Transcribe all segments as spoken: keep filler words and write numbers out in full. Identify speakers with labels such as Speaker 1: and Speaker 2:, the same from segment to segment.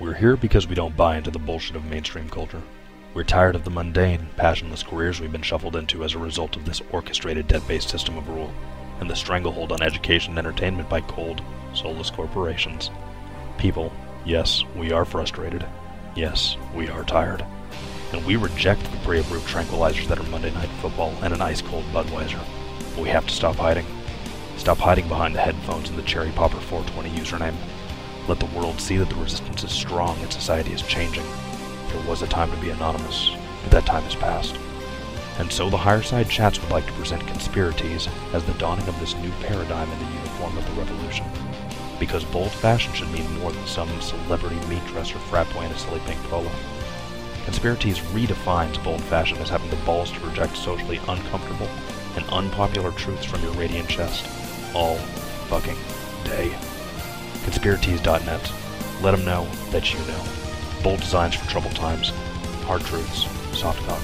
Speaker 1: We're here because we don't buy into the bullshit of mainstream culture. We're tired of the mundane, passionless careers we've been shuffled into as a result of this orchestrated debt-based system of rule, and the stranglehold on education and entertainment by cold, soulless corporations. People, yes, we are frustrated. Yes, we are tired. And we reject the pre-approved tranquilizers that are Monday Night Football and an ice-cold Budweiser. We have to stop hiding. Stop hiding behind the headphones and the Cherry Popper four twenty username. Let the world see that the resistance is strong and society is changing. There was a time to be anonymous, but that time has passed. And so the Higher Side Chats would like to present Conspiracies as the dawning of this new paradigm in the uniform of the revolution. Because bold fashion should mean more than some celebrity meat dresser frat boy in a silly pink polo. Conspiracies redefines bold fashion as having the balls to reject socially uncomfortable and unpopular truths from your radiant chest. All fucking day. Conspiracies dot net. Let them know that you know. Bold designs for troubled times. Hard truths. Soft cock.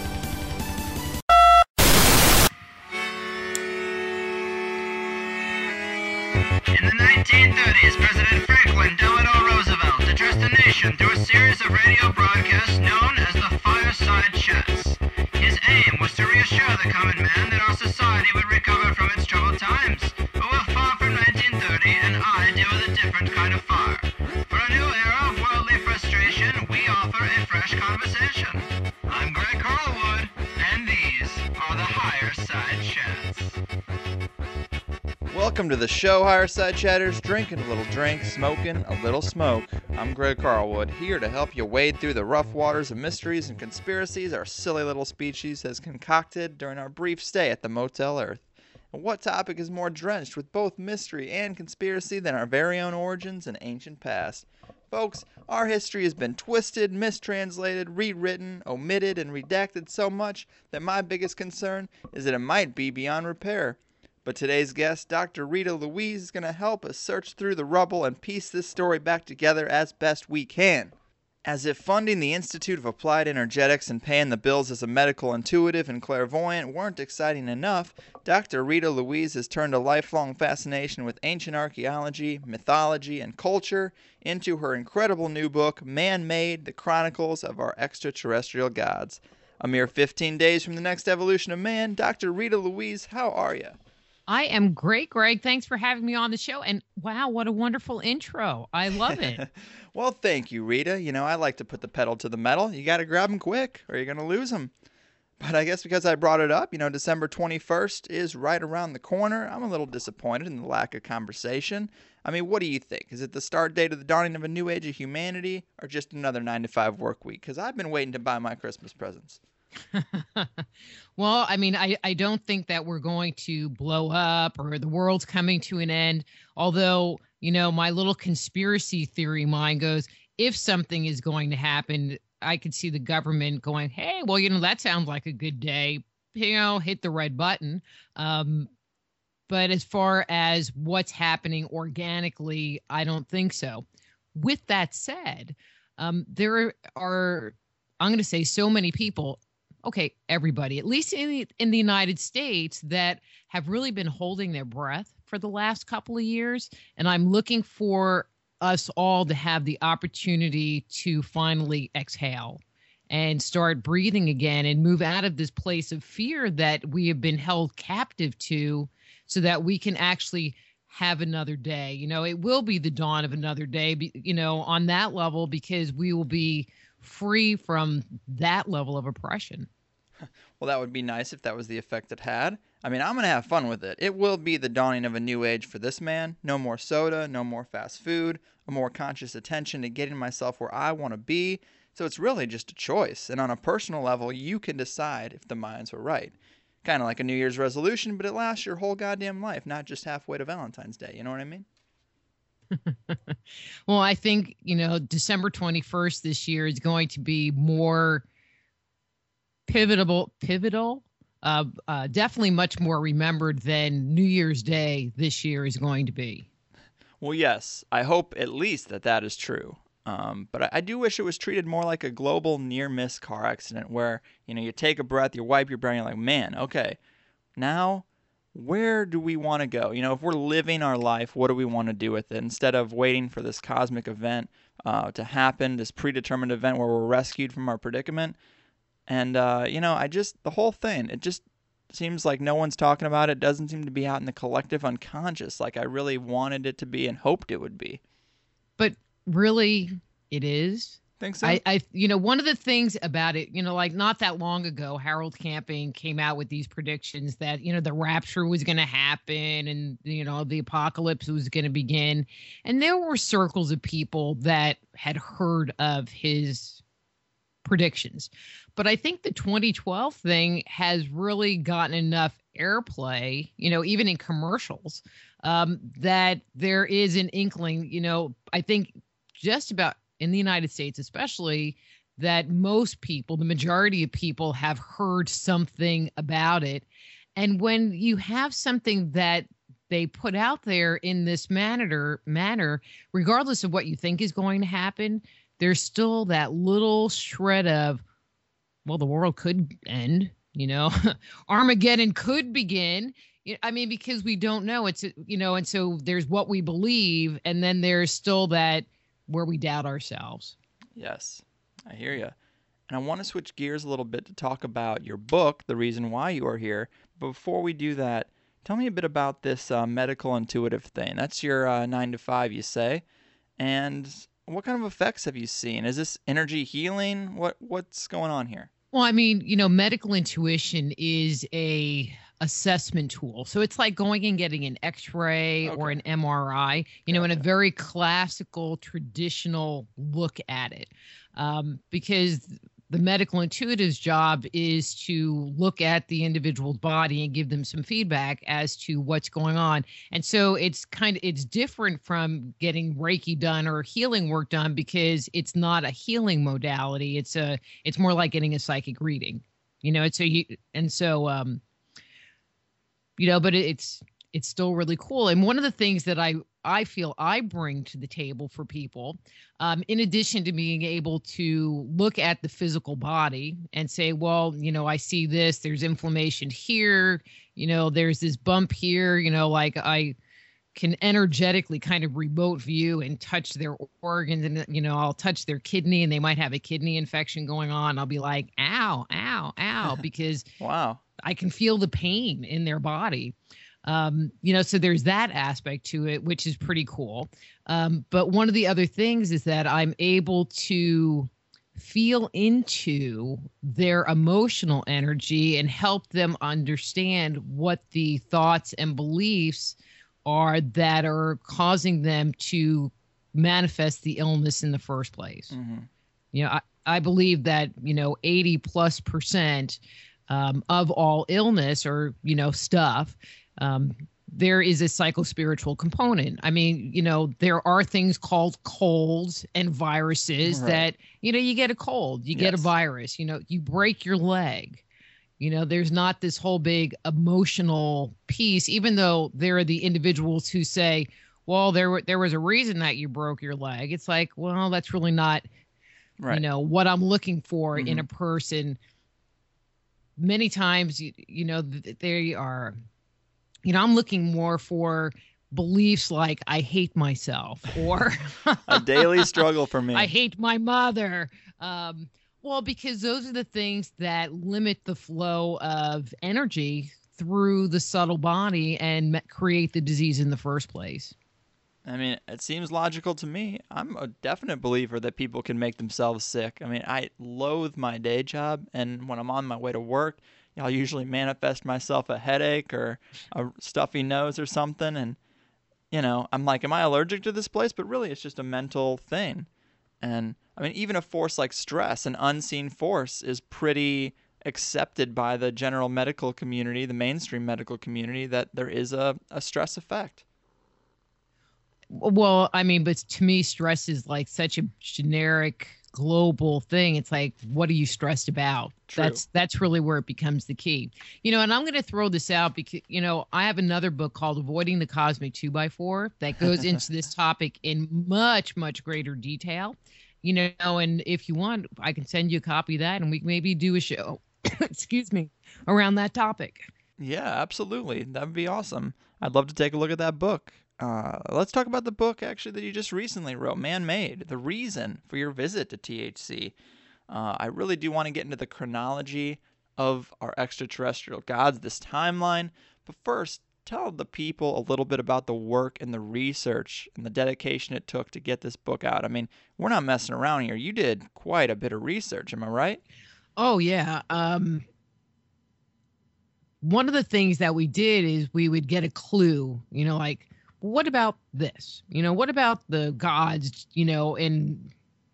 Speaker 2: In the nineteen thirties, President Franklin Delano Roosevelt addressed the nation through a series of radio broadcasts known as the Fireside Chats. His aim was to reassure the common man that our society would recover from its troubled times. But we're far from nineteen thirty, and I deal with a different kind of fire. For a new era of worldly frustration, we offer a fresh conversation. I'm Greg Carlwood, and these are the Higher Side Chats.
Speaker 3: Welcome to the show, Higher Side Chatters. Drinking a little drink, smoking a little smoke. I'm Greg Carlwood, here to help you wade through the rough waters of mysteries and conspiracies our silly little species has concocted during our brief stay at the Motel Earth. And what topic is more drenched with both mystery and conspiracy than our very own origins and ancient past? Folks, our history has been twisted, mistranslated, rewritten, omitted, and redacted so much that my biggest concern is that it might be beyond repair. But today's guest, Doctor Rita Louise, is going to help us search through the rubble and piece this story back together as best we can. As if funding the Institute of Applied Energetics and paying the bills as a medical intuitive and clairvoyant weren't exciting enough, Doctor Rita Louise has turned a lifelong fascination with ancient archaeology, mythology, and culture into her incredible new book, Man-Made: The Chronicles of Our Extraterrestrial Gods. A mere fifteen days from the next evolution of man, Doctor Rita Louise, how are you?
Speaker 4: I am great, Greg. Thanks for having me on the show. And wow, what a wonderful intro. I love it.
Speaker 3: Well, thank you, Rita. You know, I like to put the pedal to the metal. You got to grab them quick or you're going to lose them. But I guess because I brought it up, you know, December twenty-first is right around the corner. I'm a little disappointed in the lack of conversation. I mean, what do you think? Is it the start date of the dawning of a new age of humanity or just another nine to five work week? Because I've been waiting to buy my Christmas presents.
Speaker 4: Well, I mean, I, I don't think that we're going to blow up or the world's coming to an end. Although, you know, my little conspiracy theory mind goes, if something is going to happen, I could see the government going, hey, well, you know, that sounds like a good day, you know, hit the red button. Um, but as far as what's happening organically, I don't think so. With that said, um, there are, I'm going to say so many people, okay, everybody, at least in the, in the United States, that have really been holding their breath for the last couple of years. And I'm looking for us all to have the opportunity to finally exhale and start breathing again and move out of this place of fear that we have been held captive to so that we can actually have another day. You know, it will be the dawn of another day, you know, on that level, because we will be free from that level of oppression.
Speaker 3: Well, that would be nice if that was the effect it had. I mean, I'm going to have fun with it. It will be the dawning of a new age for this man. No more soda, no more fast food, a more conscious attention to getting myself where I want to be. So it's really just a choice. And on a personal level, you can decide if the minds were right. Kind of like a New Year's resolution, but it lasts your whole goddamn life, not just halfway to Valentine's Day. You know what I mean?
Speaker 4: Well, I think, you know, December twenty-first this year is going to be more pivotal, pivotal, uh, uh, definitely much more remembered than New Year's Day this year is going to be.
Speaker 3: Well, yes, I hope at least that that is true. Um, but I, I do wish it was treated more like a global near-miss car accident where, you know, you take a breath, you wipe your brain, you're like, man, okay, now where do we want to go? You know, if we're living our life, what do we want to do with it? Instead of waiting for this cosmic event uh, to happen, this predetermined event where we're rescued from our predicament. And, uh, you know, I just, the whole thing, it just seems like no one's talking about it. Doesn't seem to be out in the collective unconscious like I really wanted it to be and hoped it would be.
Speaker 4: But really, it is.
Speaker 3: Think so?
Speaker 4: I, I, you know, one of the things about it, you know, like not that long ago, Harold Camping came out with these predictions that, you know, the rapture was going to happen and, you know, the apocalypse was going to begin. And there were circles of people that had heard of his predictions. But I think the twenty twelve thing has really gotten enough airplay, you know, even in commercials, um, that there is an inkling, you know, I think just about in the United States, especially, that most people, the majority of people have heard something about it. And when you have something that they put out there in this manner, manner, regardless of what you think is going to happen, there's still that little shred of, well, the world could end, you know, Armageddon could begin. I mean, because we don't know. It's, you know, and so there's what we believe, and then there's still that where we doubt ourselves.
Speaker 3: Yes, I hear you. And I want to switch gears a little bit to talk about your book, The Reason Why You Are Here. But before we do that, tell me a bit about this uh, medical intuitive thing. That's your uh, nine to five, you say. And what kind of effects have you seen? Is this energy healing? What What's going on here?
Speaker 4: Well, I mean, you know, medical intuition is a assessment tool. So it's like going and getting an X-ray
Speaker 3: Okay.
Speaker 4: or an M R I, you know, in a
Speaker 3: Gotcha.
Speaker 4: very classical, traditional look at it. Um, because the medical intuitive's job is to look at the individual's body and give them some feedback as to what's going on. And so it's kind of, it's different from getting Reiki done or healing work done because it's not a healing modality. It's a, it's more like getting a psychic reading, you know, it's a, you, and so, um, you know, but it's, it's still really cool. And one of the things that I, I feel I bring to the table for people, um, in addition to being able to look at the physical body and say, well, you know, I see this, there's inflammation here, you know, there's this bump here, you know, like I can energetically kind of remote view and touch their organs, and, you know, I'll touch their kidney and they might have a kidney infection going on. I'll be like, ow, ow, ow, because
Speaker 3: Wow.
Speaker 4: I can feel the pain in their body. Um, you know, so there's that aspect to it, which is pretty cool. Um, but one of the other things is that I'm able to feel into their emotional energy and help them understand what the thoughts and beliefs are that are causing them to manifest the illness in the first place.
Speaker 3: Mm-hmm.
Speaker 4: You know, I, I believe that, you know, eighty plus percent um, of all illness or, you know, stuff, um, there is a psychospiritual component. I mean, you know, there are things called colds and viruses
Speaker 3: Right.
Speaker 4: that, you know, you get a cold, you get a
Speaker 3: Yes.
Speaker 4: virus, you know, you break your leg. You know, there's not this whole big emotional piece, even though there are the individuals who say, well, there were, there was a reason that you broke your leg. It's like, well, that's really not,
Speaker 3: Right.
Speaker 4: you know, what I'm looking for
Speaker 3: Mhm.
Speaker 4: in a person. Many times, you, you know, th- they are, you know, I'm looking more for beliefs like I hate myself or
Speaker 3: A daily struggle for me.
Speaker 4: I hate my mother. Um, well, because those are the things that limit the flow of energy through the subtle body and ma- create the disease in the first place.
Speaker 3: I mean, it seems logical to me. I'm a definite believer that people can make themselves sick. I mean, I loathe my day job, and when I'm on my way to work, I'll usually manifest myself a headache or a stuffy nose or something, and, you know, I'm like, am I allergic to this place? But really, it's just a mental thing. And, I mean, even a force like stress, an unseen force, is pretty accepted by the general medical community, the mainstream medical community, that there is a, a stress effect.
Speaker 4: Well, I mean, but to me, stress is like such a generic global thing. It's like, what are you stressed about?
Speaker 3: True.
Speaker 4: That's that's really where it becomes the key. You know, and I'm going to throw this out because, you know, I have another book called Avoiding the Cosmic two by four that goes into this topic in much, much greater detail. You know, and if you want, I can send you a copy of that and we can maybe do a show, excuse me, around that topic.
Speaker 3: Yeah, absolutely. That would be awesome. I'd love to take a look at that book. Uh, let's talk about the book actually that you just recently wrote, Man Made, the reason for your visit to T H C. Uh, I really do want to get into the chronology of our extraterrestrial gods, this timeline. But first, tell the people a little bit about the work and the research and the dedication it took to get this book out. I mean, we're not messing around here. You did quite a bit of research, am I right?
Speaker 4: Oh yeah. Um, one of the things that we did is we would get a clue, you know, like, what about this? You know, what about the gods, you know, and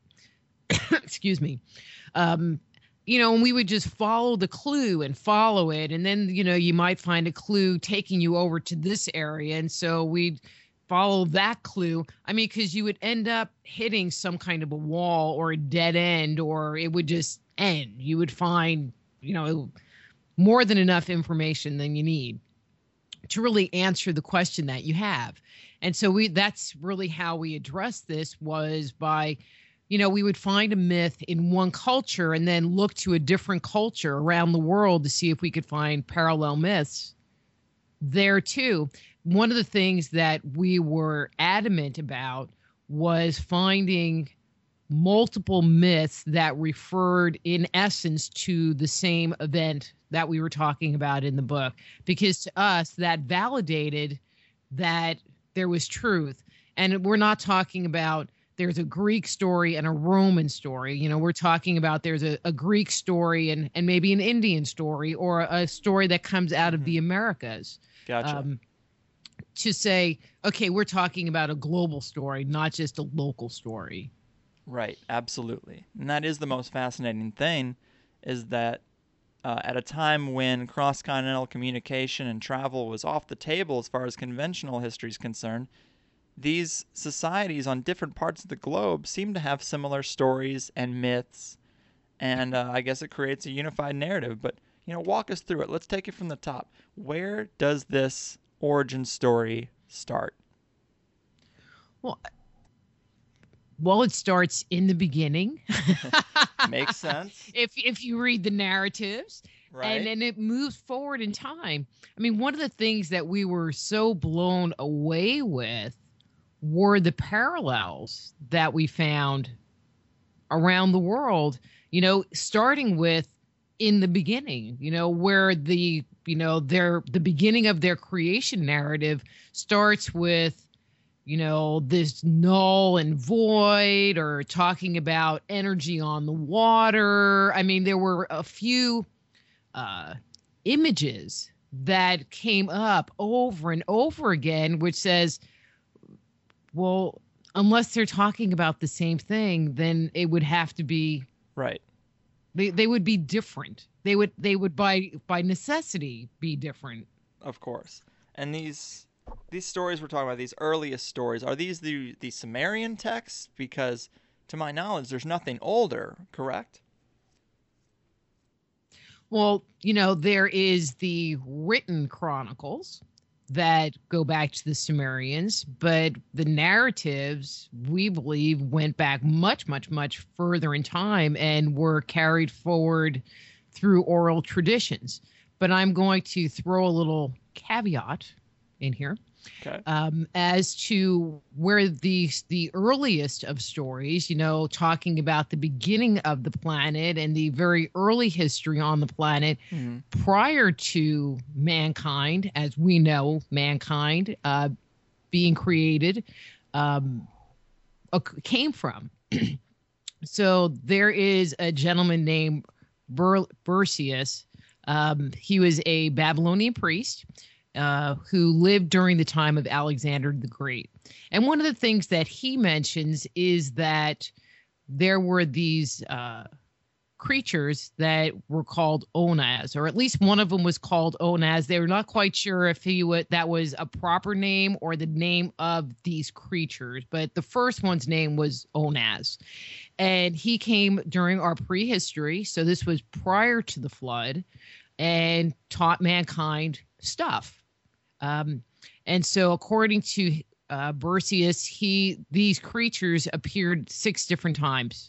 Speaker 4: excuse me. Um, you know, and we would just follow the clue and follow it. And then, you know, you might find a clue taking you over to this area. And so we'd follow that clue. I mean, because you would end up hitting some kind of a wall or a dead end, or it would just end. You would find, you know, more than enough information than you need to really answer the question that you have. And so we that's really how we addressed this, was by, you know, we would find a myth in one culture and then look to a different culture around the world to see if we could find parallel myths there too. One of the things that we were adamant about was finding multiple myths that referred in essence to the same event that we were talking about in the book, because to us that validated that there was truth. And we're not talking about there's a Greek story and a Roman story. You know, we're talking about there's a, a Greek story and, and maybe an Indian story, or a story that comes out of the Americas.
Speaker 3: Gotcha.
Speaker 4: Um, to say, okay, we're talking about a global story, not just a local story.
Speaker 3: Right, absolutely. And that is the most fascinating thing, is that uh, at a time when cross-continental communication and travel was off the table as far as conventional history is concerned, these societies on different parts of the globe seem to have similar stories and myths, and uh, I guess it creates a unified narrative. But, you know, walk us through it. Let's take it from the top. Where does this origin story start?
Speaker 4: Well, Well, it starts in the beginning.
Speaker 3: Makes sense.
Speaker 4: If if you read the narratives,
Speaker 3: Right.
Speaker 4: and then it moves forward in time. I mean, one of the things that we were so blown away with were the parallels that we found around the world, you know, starting with in the beginning, you know, where the, you know, their the beginning of their creation narrative starts with, you know, this null and void, or talking about energy on the water. I mean, there were a few uh, images that came up over and over again, which says, well, unless they're talking about the same thing, then it would have to be
Speaker 3: Right.
Speaker 4: They they would be different. They would they would by by necessity be different.
Speaker 3: Of course. And these these stories we're talking about, these earliest stories, are these the the Sumerian texts? Because to my knowledge, there's nothing older, correct?
Speaker 4: Well, you know, there is the written chronicles that go back to the Sumerians, but the narratives, we believe, went back much, much, much further in time and were carried forward through oral traditions. But I'm going to throw a little caveat in here.
Speaker 3: Okay.
Speaker 4: Um, as to where the the earliest of stories, you know, talking about the beginning of the planet and the very early history on the planet
Speaker 3: Mhm.
Speaker 4: prior to mankind, as we know, mankind uh, being created, um, uh, came from. So there is a gentleman named Ber- Bersius. Um, he was a Babylonian priest uh, who lived during the time of Alexander the Great. And one of the things that he mentions is that there were these uh, creatures that were called Onaz, or at least one of them was called Onaz. They were not quite sure if he would, that was a proper name or the name of these creatures, but the first one's name was Onaz. And he came during our prehistory, so this was prior to the flood, and taught mankind stuff. Um, and so according to uh, Bersius, he these creatures appeared six different times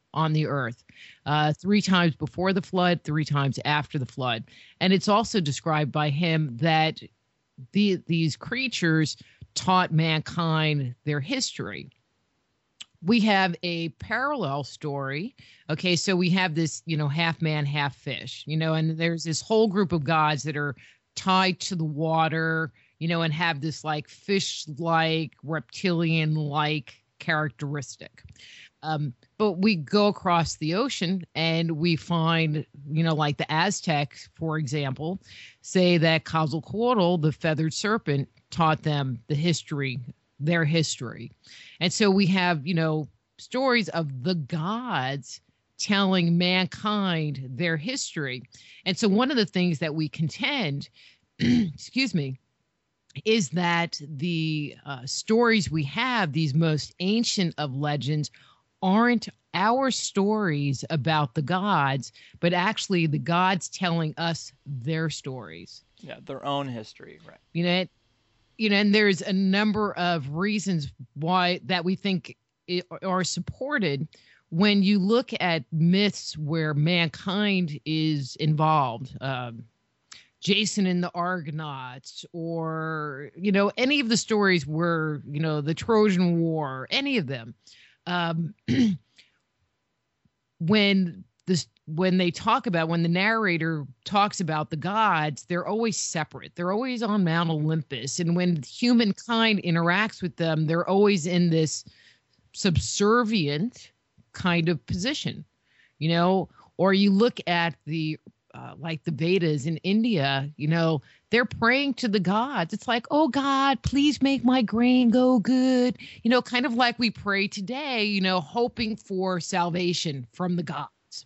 Speaker 4: on the earth, uh, three times before the flood, three times after the flood. And it's also described by him that the, these creatures taught mankind their history. We have a parallel story. Okay, so we have this, you know, half man, half fish, you know, and there's this whole group of gods that are tied to the water, you know, and have this like fish-like, reptilian-like characteristic. Um, but we go across the ocean and we find, you know, like the Aztecs, for example, say that Quetzalcoatl, the feathered serpent, taught them the history, their history. And so we have, you know, stories of the gods telling mankind their history. And so one of the things that we contend, excuse me, is that the uh, stories we have, these most ancient of legends, aren't our stories about the gods, but actually the gods telling us their stories.
Speaker 3: Yeah, their own history, right?
Speaker 4: You know, it, you know, and there's a number of reasons why that we think it, are supported when you look at myths where mankind is involved. Um, Jason and the Argonauts, or, you know, any of the stories where, you know, the Trojan War, any of them. Um, when this, when they talk about, when the narrator talks about the gods, they're always separate. They're always on Mount Olympus. And when humankind interacts with them, they're always in this subservient kind of position, you know, or you look at the, Uh, like the Vedas in India, you know, they're praying to the gods. It's like, oh, God, please make my grain go good. You know, kind of like we pray today, you know, hoping for salvation from the gods.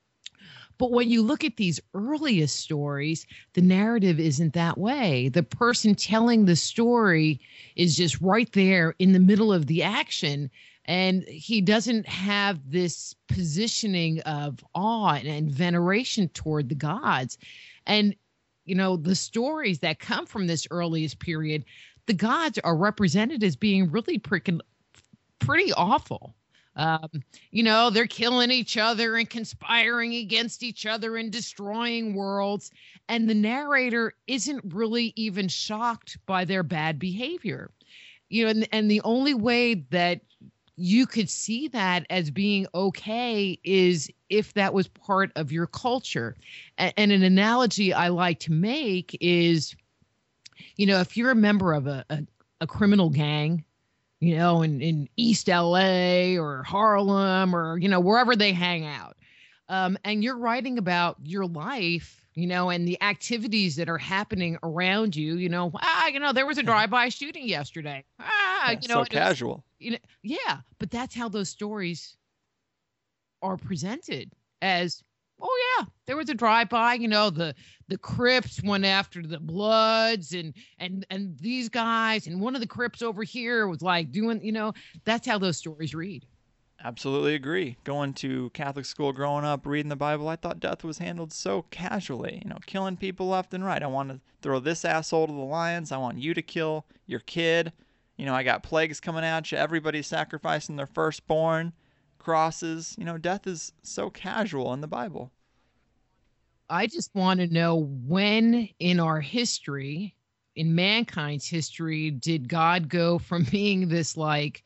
Speaker 4: But when you look at these earliest stories, the narrative isn't that way. The person telling the story is just right there in the middle of the action. And he doesn't have this positioning of awe and veneration toward the gods. And, you know, the stories that come from this earliest period, the gods are represented as being really pretty, pretty awful. Um, you know, they're killing each other and conspiring against each other and destroying worlds. And the narrator isn't really even shocked by their bad behavior. You know, and, and the only way that you could see that as being okay is if that was part of your culture. And, and an analogy I like to make is, you know, if you're a member of a, a, a criminal gang, you know, in, in East L A or Harlem or, you know, wherever they hang out, um, and you're writing about your life, you know, and the activities that are happening around you, you know, ah, you know, there was a drive-by shooting yesterday. Ah,
Speaker 3: Yeah,
Speaker 4: you know,
Speaker 3: so casual.
Speaker 4: You know, yeah, but that's how those stories are presented as, oh yeah, there was a drive-by, you know, the the Crips went after the Bloods and and and these guys, and one of the Crips over here was like doing, you know, that's how those stories read.
Speaker 3: Absolutely agree. Going to Catholic school growing up, reading the Bible, I thought death was handled so casually, you know, killing people left and right. I want to throw this asshole to the lions. I want you to kill your kid. You know, I got plagues coming at you. Everybody's sacrificing their firstborn, crosses. You know, death is so casual in the Bible.
Speaker 4: I just want to know, when in our history, in mankind's history, did God go from being this like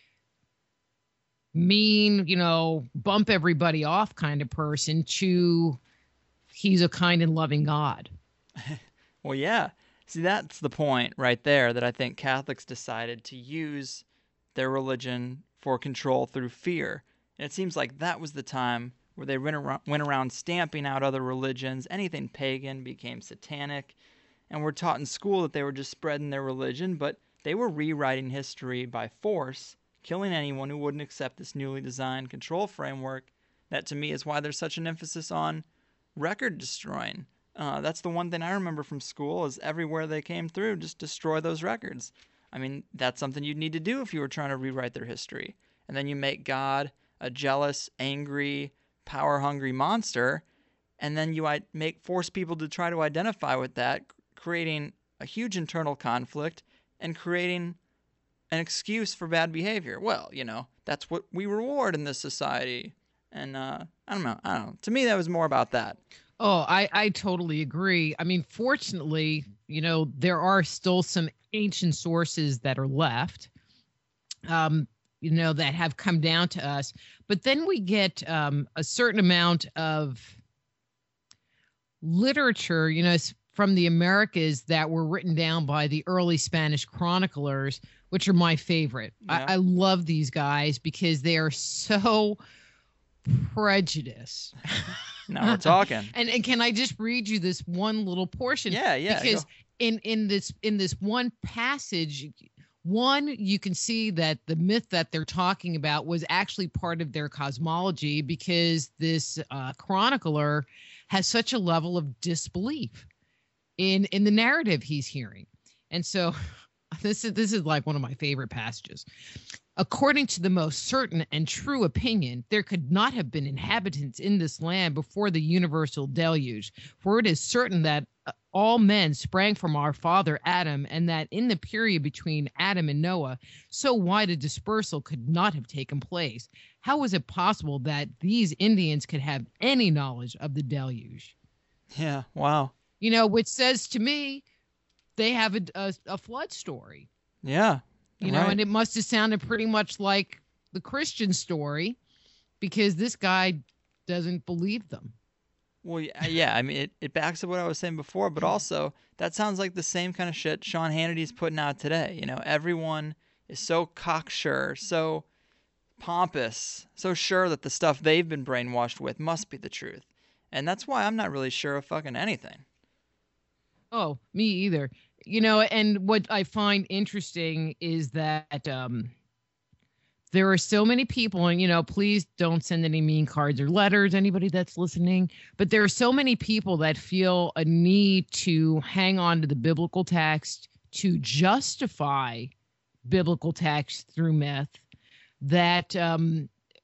Speaker 4: mean, you know, bump everybody off kind of person to he's a kind and loving God?
Speaker 3: Well, yeah. See, that's the point right there, that I think Catholics decided to use their religion for control through fear. And it seems like that was the time where they went around, went around stamping out other religions. Anything pagan became satanic. And we're taught in school that they were just spreading their religion, but they were rewriting history by force, killing anyone who wouldn't accept this newly designed control framework. That, to me, is why there's such an emphasis on record destroying. Uh, that's the one thing I remember from school, is everywhere they came through, just destroy those records. I mean, that's something you'd need to do if you were trying to rewrite their history. And then you make God a jealous, angry, power-hungry monster, and then you make force people to try to identify with that, creating a huge internal conflict and creating an excuse for bad behavior. Well, you know, that's what we reward in this society. And uh, I don't know. I don't know. To me, that was more about that.
Speaker 4: Oh, I, I totally agree. I mean, fortunately, you know, there are still some ancient sources that are left, um, you know, that have come down to us. But then we get um, a certain amount of literature, you know, s- from the Americas that were written down by the early Spanish chroniclers, which are my favorite.
Speaker 3: Yeah.
Speaker 4: I, I love these guys because they are so prejudiced.
Speaker 3: Now we're talking.
Speaker 4: And and can I just read you this one little portion?
Speaker 3: Yeah, yeah,
Speaker 4: Because
Speaker 3: go.
Speaker 4: in in this in this one passage, one, you can see that the myth that they're talking about was actually part of their cosmology, because this uh, chronicler has such a level of disbelief in in the narrative he's hearing. And so this is this is like one of my favorite passages. According to the most certain and true opinion, there could not have been inhabitants in this land before the universal deluge, for it is certain that uh, all men sprang from our father Adam, and that in the period between Adam and Noah, so wide a dispersal could not have taken place. How was it possible that these Indians could have any knowledge of the deluge?
Speaker 3: Yeah, wow.
Speaker 4: You know, which says to me, they have a, a, a flood story.
Speaker 3: Yeah.
Speaker 4: You know,
Speaker 3: right.
Speaker 4: and it must have sounded pretty much like the Christian story, because this guy doesn't believe them.
Speaker 3: Well, yeah, yeah, I mean, it, it backs up what I was saying before, but also that sounds like the same kind of shit Sean Hannity's putting out today. You know, everyone is so cocksure, so pompous, so sure that the stuff they've been brainwashed with must be the truth. And that's why I'm not really sure of fucking anything.
Speaker 4: Oh, me either. You know, and what I find interesting is that um, there are so many people, and, you know, please don't send any mean cards or letters, anybody that's listening, but there are so many people that feel a need to hang on to the biblical text to justify biblical text through myth that um,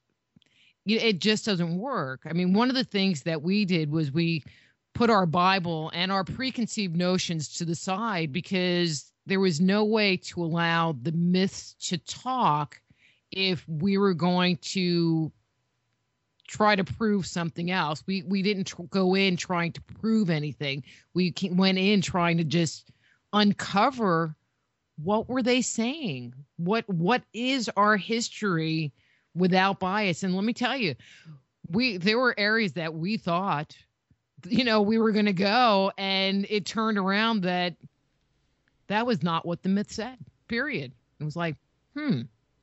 Speaker 4: y- it just doesn't work. I mean, one of the things that we did was we put our Bible and our preconceived notions to the side, because there was no way to allow the myths to talk if we were going to try to prove something else. We we didn't tr- go in trying to prove anything. We ca- went in trying to just uncover what were they saying? What what is our history without bias? And let me tell you, we there were areas that we thought, you know, we were going to go, and it turned around that that was not what the myth said, period. It was like, hmm.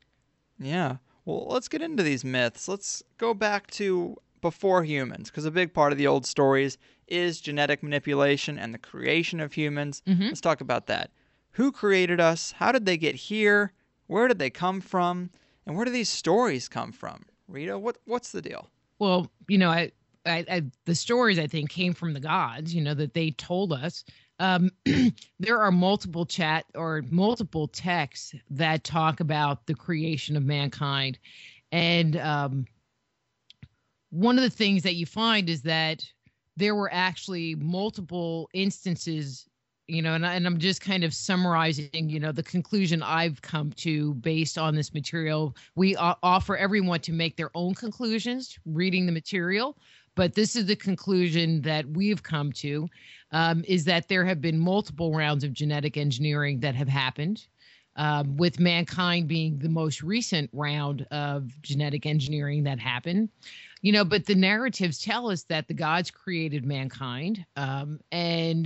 Speaker 3: Yeah. Well, let's get into these myths. Let's go back to before humans, because a big part of the old stories is genetic manipulation and the creation of humans.
Speaker 4: Mhm.
Speaker 3: Let's talk about that. Who created us? How did they get here? Where did they come from? And where do these stories come from? Rita, what what's the deal?
Speaker 4: Well, you know, I, I, I the stories, I think, came from the gods, you know, that they told us. Um, there are multiple chat or multiple texts that talk about the creation of mankind. And um, one of the things that you find is that there were actually multiple instances, you know, and, I, and I'm just kind of summarizing, you know, the conclusion I've come to based on this material. We o- offer everyone to make their own conclusions reading the material, but this is the conclusion that we've come to, um, is that there have been multiple rounds of genetic engineering that have happened, um, with mankind being the most recent round of genetic engineering that happened. You know, but the narratives tell us that the gods created mankind, um, and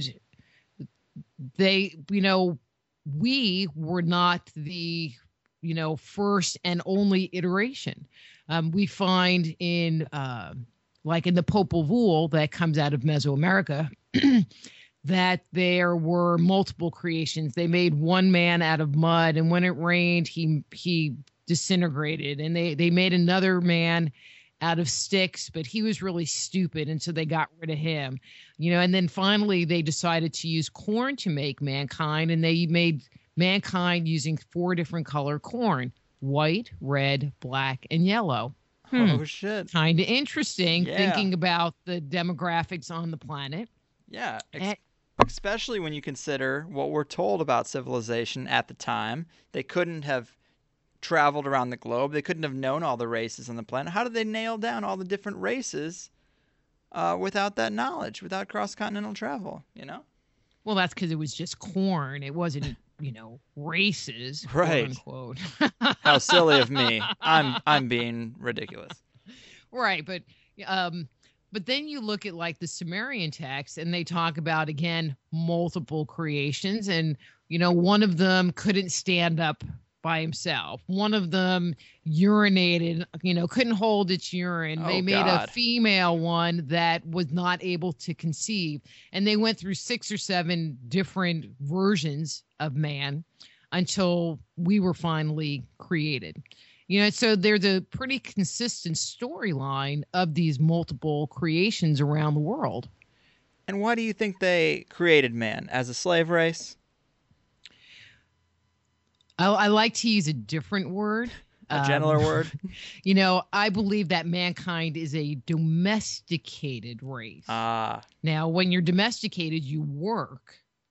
Speaker 4: they, you know, we were not the, you know, first and only iteration. Um, we find in, uh, like in the Popol Vuh that comes out of Mesoamerica, that there were multiple creations. They made one man out of mud, and when it rained, he he disintegrated. And they they made another man out of sticks, but he was really stupid, and so they got rid of him. You know, and then finally they decided to use corn to make mankind, and they made mankind using four different color corn: white, red, black, and yellow. Hmm.
Speaker 3: Oh shit.
Speaker 4: Kind of interesting,
Speaker 3: Yeah.
Speaker 4: thinking about the demographics on the planet.
Speaker 3: Yeah. Ex-
Speaker 4: Eh.
Speaker 3: especially when you consider what we're told about civilization at the time. They couldn't have traveled around the globe. They couldn't have known all the races on the planet. How did they nail down all the different races uh, without that knowledge, without cross-continental travel, you know?
Speaker 4: Well, that's because it was just corn. It wasn't, you know, races,
Speaker 3: right?
Speaker 4: Quote
Speaker 3: How silly of me! I'm I'm being ridiculous.
Speaker 4: Right, but um, but then you look at like the Sumerian text, and they talk about again multiple creations, and you know one of them couldn't stand up by himself. One of them urinated, you know, couldn't hold its urine.
Speaker 3: Oh,
Speaker 4: they made
Speaker 3: God.
Speaker 4: a female one that was not able to conceive. And they went through six or seven different versions of man until we were finally created. You know, so there's a pretty consistent storyline of these multiple creations around the world.
Speaker 3: And why do you think they created man? As a slave race?
Speaker 4: I, I like to use a different word.
Speaker 3: A gentler
Speaker 4: Um,
Speaker 3: word?
Speaker 4: You know, I believe that mankind is a domesticated race.
Speaker 3: Ah,
Speaker 4: Now, when you're domesticated, you work.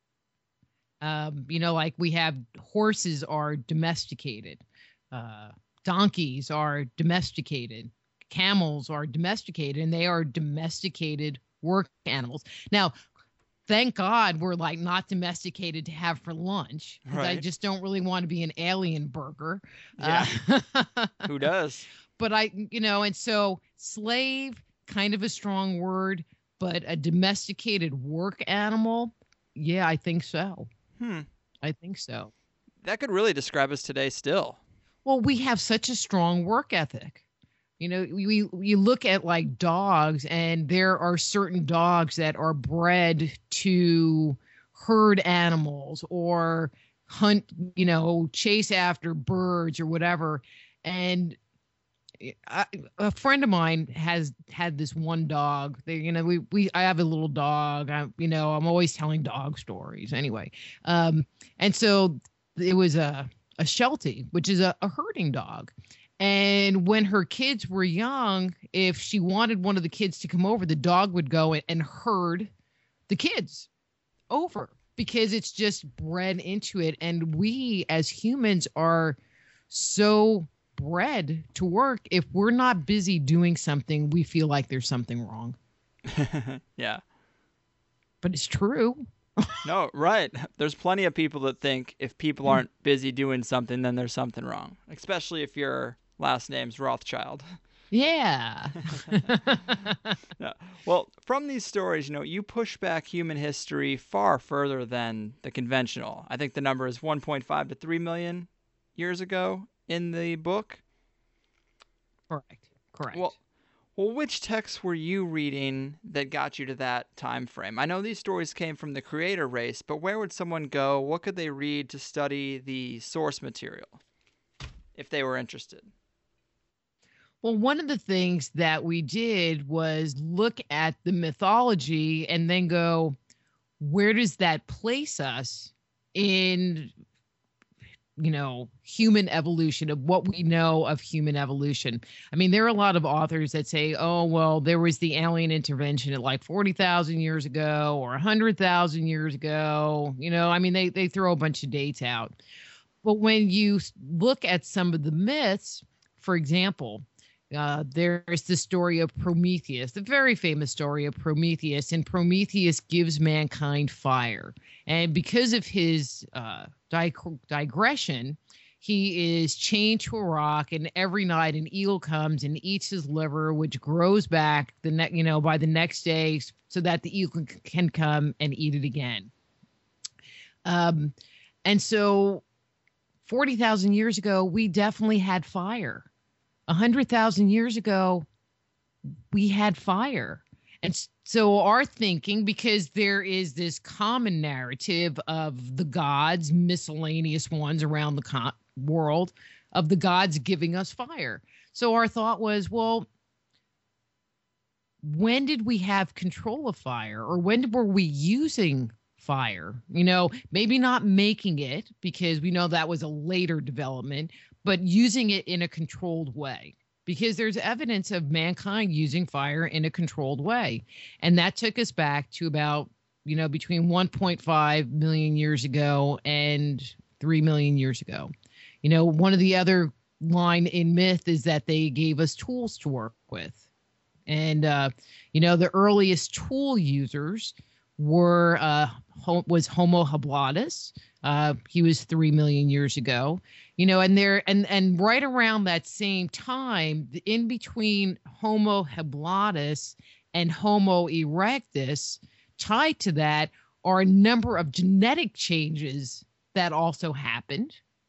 Speaker 4: Um, you know, like we have horses are domesticated. Uh, donkeys are domesticated. Camels are domesticated, and they are domesticated work animals. Now, thank God we're like not domesticated to have for lunch. 'Cause I
Speaker 3: Right.
Speaker 4: just don't really want to be an alien burger.
Speaker 3: Yeah.
Speaker 4: Uh,
Speaker 3: who does?
Speaker 4: but I, you know, and so slave, kind of a strong word, but a domesticated work animal. Yeah, I think so.
Speaker 3: Hmm.
Speaker 4: I think so.
Speaker 3: That could really describe us today still.
Speaker 4: Well, we have such a strong work ethic. You know, we, we look at like dogs, and there are certain dogs that are bred to herd animals or hunt, you know, chase after birds or whatever. And I, a friend of mine has had this one dog. They, you know, we, we, I have a little dog. I, you know, I'm always telling dog stories anyway. Um, and so it was a, a Sheltie, which is a, a herding dog. And when her kids were young, if she wanted one of the kids to come over, the dog would go and herd the kids over because it's just bred into it. And we as humans are so bred to work. If we're not busy doing something, we feel like there's something wrong.
Speaker 3: Yeah.
Speaker 4: But it's true.
Speaker 3: No, right. There's plenty of people that think if people aren't busy doing something, then there's something wrong. Especially if your last name's Rothschild.
Speaker 4: Yeah.
Speaker 3: Yeah. Well, from these stories, you know, you push back human history far further than the conventional. I think the number is one point five to three million years ago in the book.
Speaker 4: Correct. Correct.
Speaker 3: Well, well, which texts were you reading that got you to that time frame? I know these stories came from the creator race, but where would someone go? What could they read to study the source material if they were interested?
Speaker 4: Well, one of the things that we did was look at the mythology and then go, where does that place us in, you know, human evolution, of what we know of human evolution? I mean, there are a lot of authors that say, oh, well, there was the alien intervention at like forty thousand years ago or one hundred thousand years ago. You know, I mean, they, they throw a bunch of dates out. But when you look at some of the myths, for example, Uh, there's the story of Prometheus, the very famous story of Prometheus, and Prometheus gives mankind fire. And because of his uh, dig- digression, he is chained to a rock, and every night an eagle comes and eats his liver, which grows back the ne- you know, by the next day, so that the eagle c- can come and eat it again. Um, and so forty thousand years ago, we definitely had fire. one hundred thousand years ago, we had fire. And so our thinking, because there is this common narrative of the gods, miscellaneous ones around the co- world, of the gods giving us fire. So our thought was, well, when did we have control of fire? Or when were we using fire? You know, maybe not making it, because we know that was a later development, but using it in a controlled way, because there's evidence of mankind using fire in a controlled way. And that took us back to about, you know, between one point five million years ago and three million years ago. You know, one of the other line in myth is that they gave us tools to work with. And, uh, you know, the earliest tool users were uh, was Homo hablatus. Uh, he was three million years ago, you know, and there and and right around that same time, in between Homo hablatus and Homo erectus, tied to that are a number of genetic changes that also happened.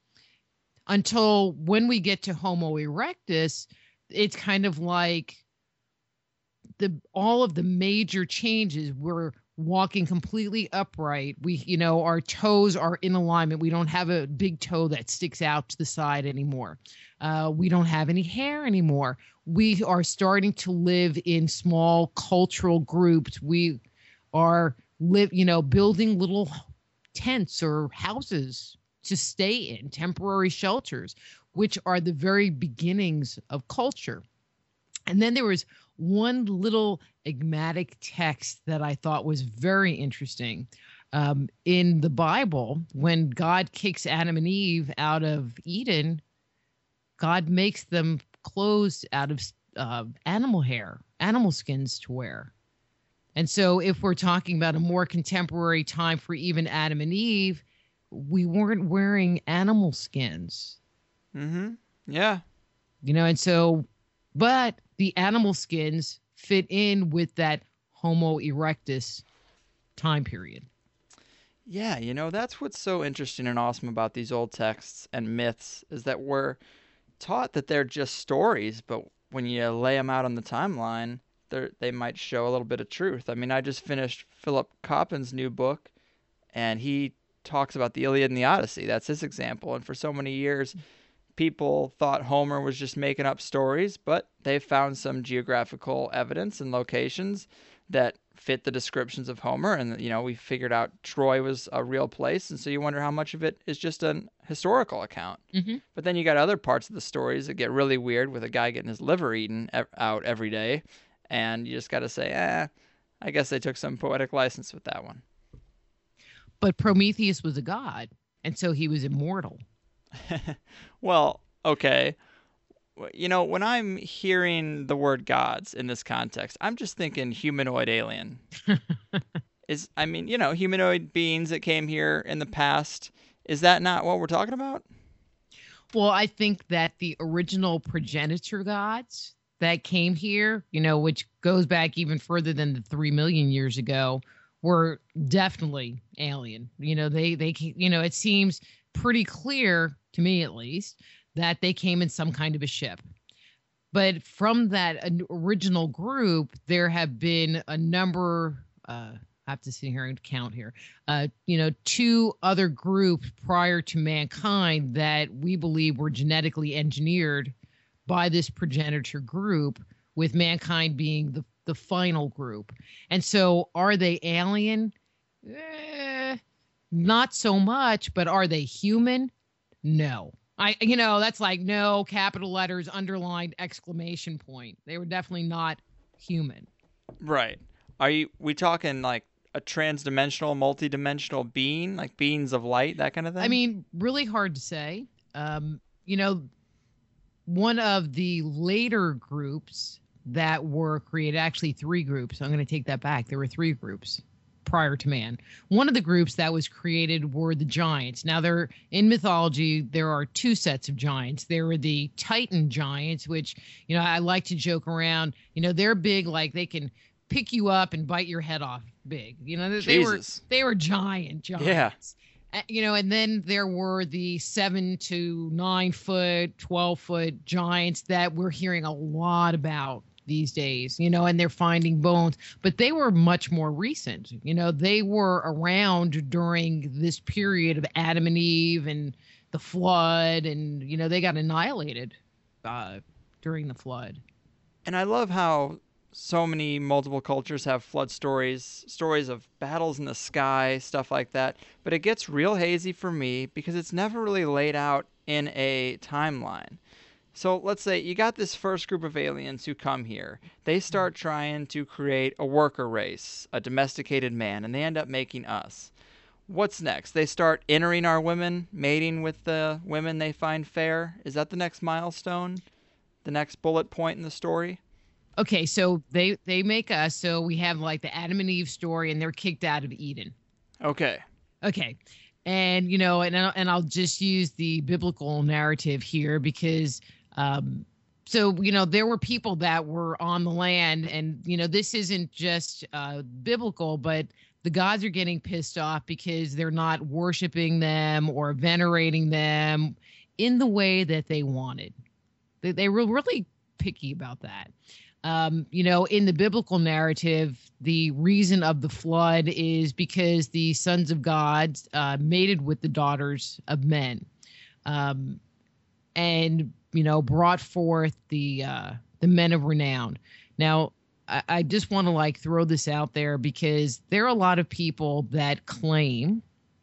Speaker 4: Until when we get to Homo erectus, it's kind of like the all of the major changes were walking completely upright. We, you know, our toes are in alignment. We don't have a big toe that sticks out to the side anymore. Uh, we don't have any hair anymore. We are starting to live in small cultural groups. We are live, you know, building little tents or houses to stay in, temporary shelters, which are the very beginnings of culture. And then there was one little enigmatic text that I thought was very interesting. Um, in the Bible, when God kicks Adam and Eve out of Eden, God makes them clothes out of uh, animal hair, animal skins to wear. And so if we're talking about a more contemporary time for even Adam and Eve, we weren't wearing animal skins.
Speaker 3: Mm-hmm. Yeah.
Speaker 4: You know, and so, but the animal skins fit in with that Homo erectus time period.
Speaker 3: Yeah, you know, that's what's so interesting and awesome about these old texts and myths is that we're taught that they're just stories, but when you lay them out on the timeline, they they might show a little bit of truth. I mean, I just finished Philip Coppin's new book, and he talks about the Iliad and the Odyssey. That's his example. And for so many years, people thought Homer was just making up stories, but they found some geographical evidence and locations that fit the descriptions of Homer. And, you know, we figured out Troy was a real place. And so you wonder how much of it is just an historical account.
Speaker 4: Mm-hmm.
Speaker 3: But then you got other parts of the stories that get really weird with a guy getting his liver eaten e- out every day. And you just got to say, eh, I guess they took some poetic license with that one.
Speaker 4: But Prometheus was a god, and so he was immortal.
Speaker 3: Well, okay. You know, when I'm hearing the word gods in this context, I'm just thinking humanoid alien. Is I mean, you know, humanoid beings that came here in the past. Is that not what we're talking about?
Speaker 4: Well, I think that the original progenitor gods that came here, you know, which goes back even further than the three million years ago, were definitely alien. You know, they, they, you know, it seems pretty clear to me, at least, that they came in some kind of a ship. But from that original group, there have been a number, uh, I have to sit here and count here, uh, you know, two other groups prior to mankind that we believe were genetically engineered by this progenitor group, with mankind being the the final group. And so are they alien? Eh, not so much, but are they human? No. I, you know, that's like no, capital letters, underlined, exclamation point. They were definitely not human.
Speaker 3: Right. Are you, we talking like a trans-dimensional, multi-dimensional being, like beings of light, that kind of thing?
Speaker 4: I mean, really hard to say. Um, you know, one of the later groups that were created, actually three groups. I'm going to take that back. There were three groups prior to man. One of the groups that was created were the giants. Now, there in mythology, there are two sets of giants. There were the Titan giants, which, you know, I like to joke around. You know, they're big, like they can pick you up and bite your head off big. You know, they, they were they were giant giants.
Speaker 3: Yeah.
Speaker 4: Uh, you know, and then there were the seven to nine foot, twelve foot giants that we're hearing a lot about these days, you know, and they're finding bones, but they were much more recent. You know, they were around during this period of Adam and Eve and the flood, and, you know, they got annihilated uh, during the flood.
Speaker 3: And I love how so many multiple cultures have flood stories, stories of battles in the sky, stuff like that. But it gets real hazy for me because it's never really laid out in a timeline. So let's say you got this first group of aliens who come here. They start trying to create a worker race, a domesticated man, and they end up making us. what's next? They start entering our women, mating with the women they find fair. Is that the next milestone? The next bullet point in the story?
Speaker 4: Okay, so they they make us so we have like the Adam and Eve story, and they're kicked out of Eden.
Speaker 3: Okay.
Speaker 4: Okay, and you know, and I'll- and I'll just use the biblical narrative here because, um, so you know, there were people that were on the land, and you know, this isn't just uh, biblical, but the gods are getting pissed off because they're not worshiping them or venerating them in the way that they wanted. They, they were really picky about that. Um, you know, in the biblical narrative, the reason of the flood is because the sons of God uh, mated with the daughters of men, um, and you know, brought forth the uh, the men of renown. Now, I, I just want to like throw this out there because there are a lot of people that claim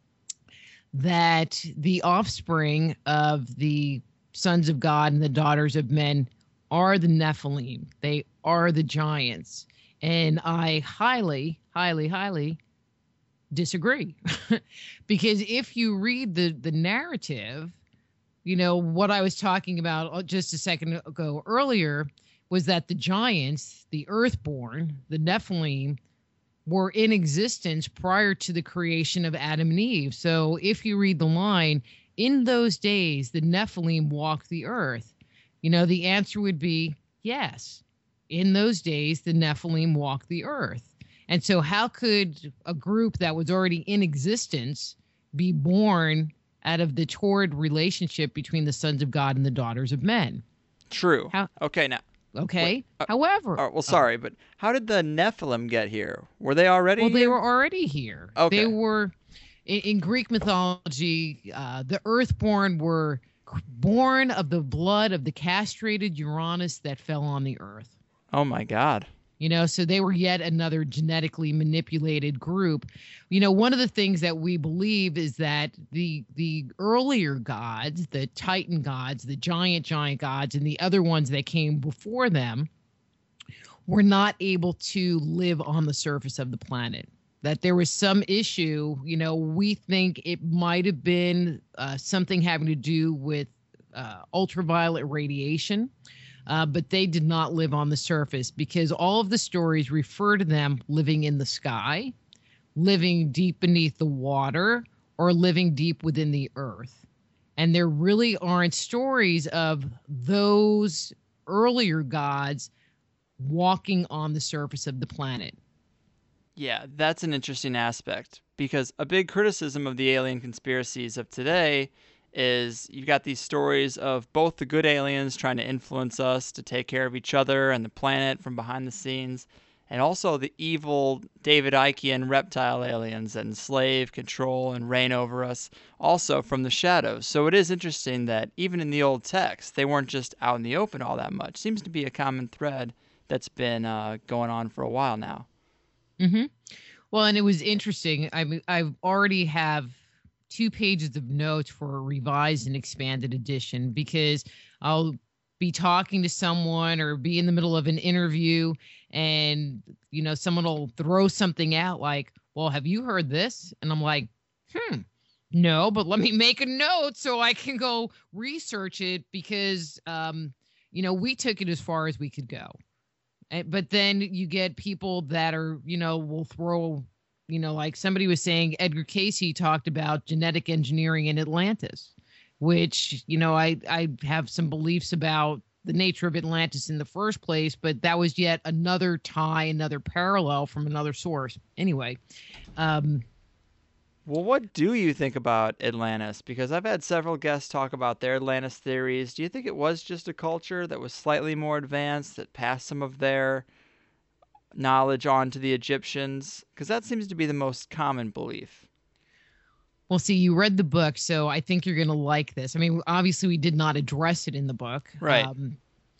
Speaker 4: that the offspring of the sons of God and the daughters of men are the Nephilim. They are the giants. And I highly, highly, highly disagree. Because if you read the, the narrative, you know, what I was talking about just a second ago earlier was that the giants, the earthborn, the Nephilim, were in existence prior to the creation of Adam and Eve. So if you read the line, in those days, the Nephilim walked the earth. You know, the answer would be yes. In those days, the Nephilim walked the earth. And so how could a group that was already in existence be born out of the torrid relationship between the sons of God and the daughters of men?
Speaker 3: True.
Speaker 4: How-
Speaker 3: Okay, now.
Speaker 4: Okay.
Speaker 3: Wait, uh,
Speaker 4: However,
Speaker 3: Oh, well, sorry, but how did the Nephilim get here? Were they already
Speaker 4: well, they
Speaker 3: here?
Speaker 4: were already here.
Speaker 3: Okay.
Speaker 4: They were in, in Greek mythology. Uh, the Earthborn were born of the blood of the castrated Uranus that fell on the earth.
Speaker 3: Oh, my God.
Speaker 4: You know, so they were yet another genetically manipulated group. You know, one of the things that we believe is that the the earlier gods, the Titan gods, the giant, giant gods, and the other ones that came before them were not able to live on the surface of the planet. That there was some issue, you know, we think it might have been uh, something having to do with uh, ultraviolet radiation. Uh, but they did not live on the surface because all of the stories refer to them living in the sky, living deep beneath the water, or living deep within the earth. And there really aren't stories of those earlier gods walking on the surface of the planet.
Speaker 3: Yeah, that's an interesting aspect because a big criticism of the alien conspiracies of today is you've got these stories of both the good aliens trying to influence us to take care of each other and the planet from behind the scenes, and also the evil David Ickean reptile aliens that enslave, control, and reign over us, also from the shadows. So it is interesting that even in the old text, they weren't just out in the open all that much. Seems to be a common thread that's been uh, going on for a while now.
Speaker 4: Mm-hmm. Well, and it was interesting. I mean, I already have two pages of notes for a revised and expanded edition because I'll be talking to someone or be in the middle of an interview and, you know, someone will throw something out like, well, have you heard this? And I'm like, hmm, no, but let me make a note so I can go research it because, um, you know, we took it as far as we could go. And, but then you get people that are, you know, will throw, you know, like somebody was saying, Edgar Casey talked about genetic engineering in Atlantis, which, you know, I, I have some beliefs about the nature of Atlantis in the first place, but that was yet another tie, another parallel from another source. Anyway. Um,
Speaker 3: well, what do you think about Atlantis? Because I've had several guests talk about their Atlantis theories. Do you think it was just a culture that was slightly more advanced, that passed some of their knowledge on to the Egyptians? Because that seems to be the most common belief.
Speaker 4: Well, see, you read the book, so I think you're going to like this. I mean, obviously we did not address it in the book.
Speaker 3: Right.
Speaker 4: Um,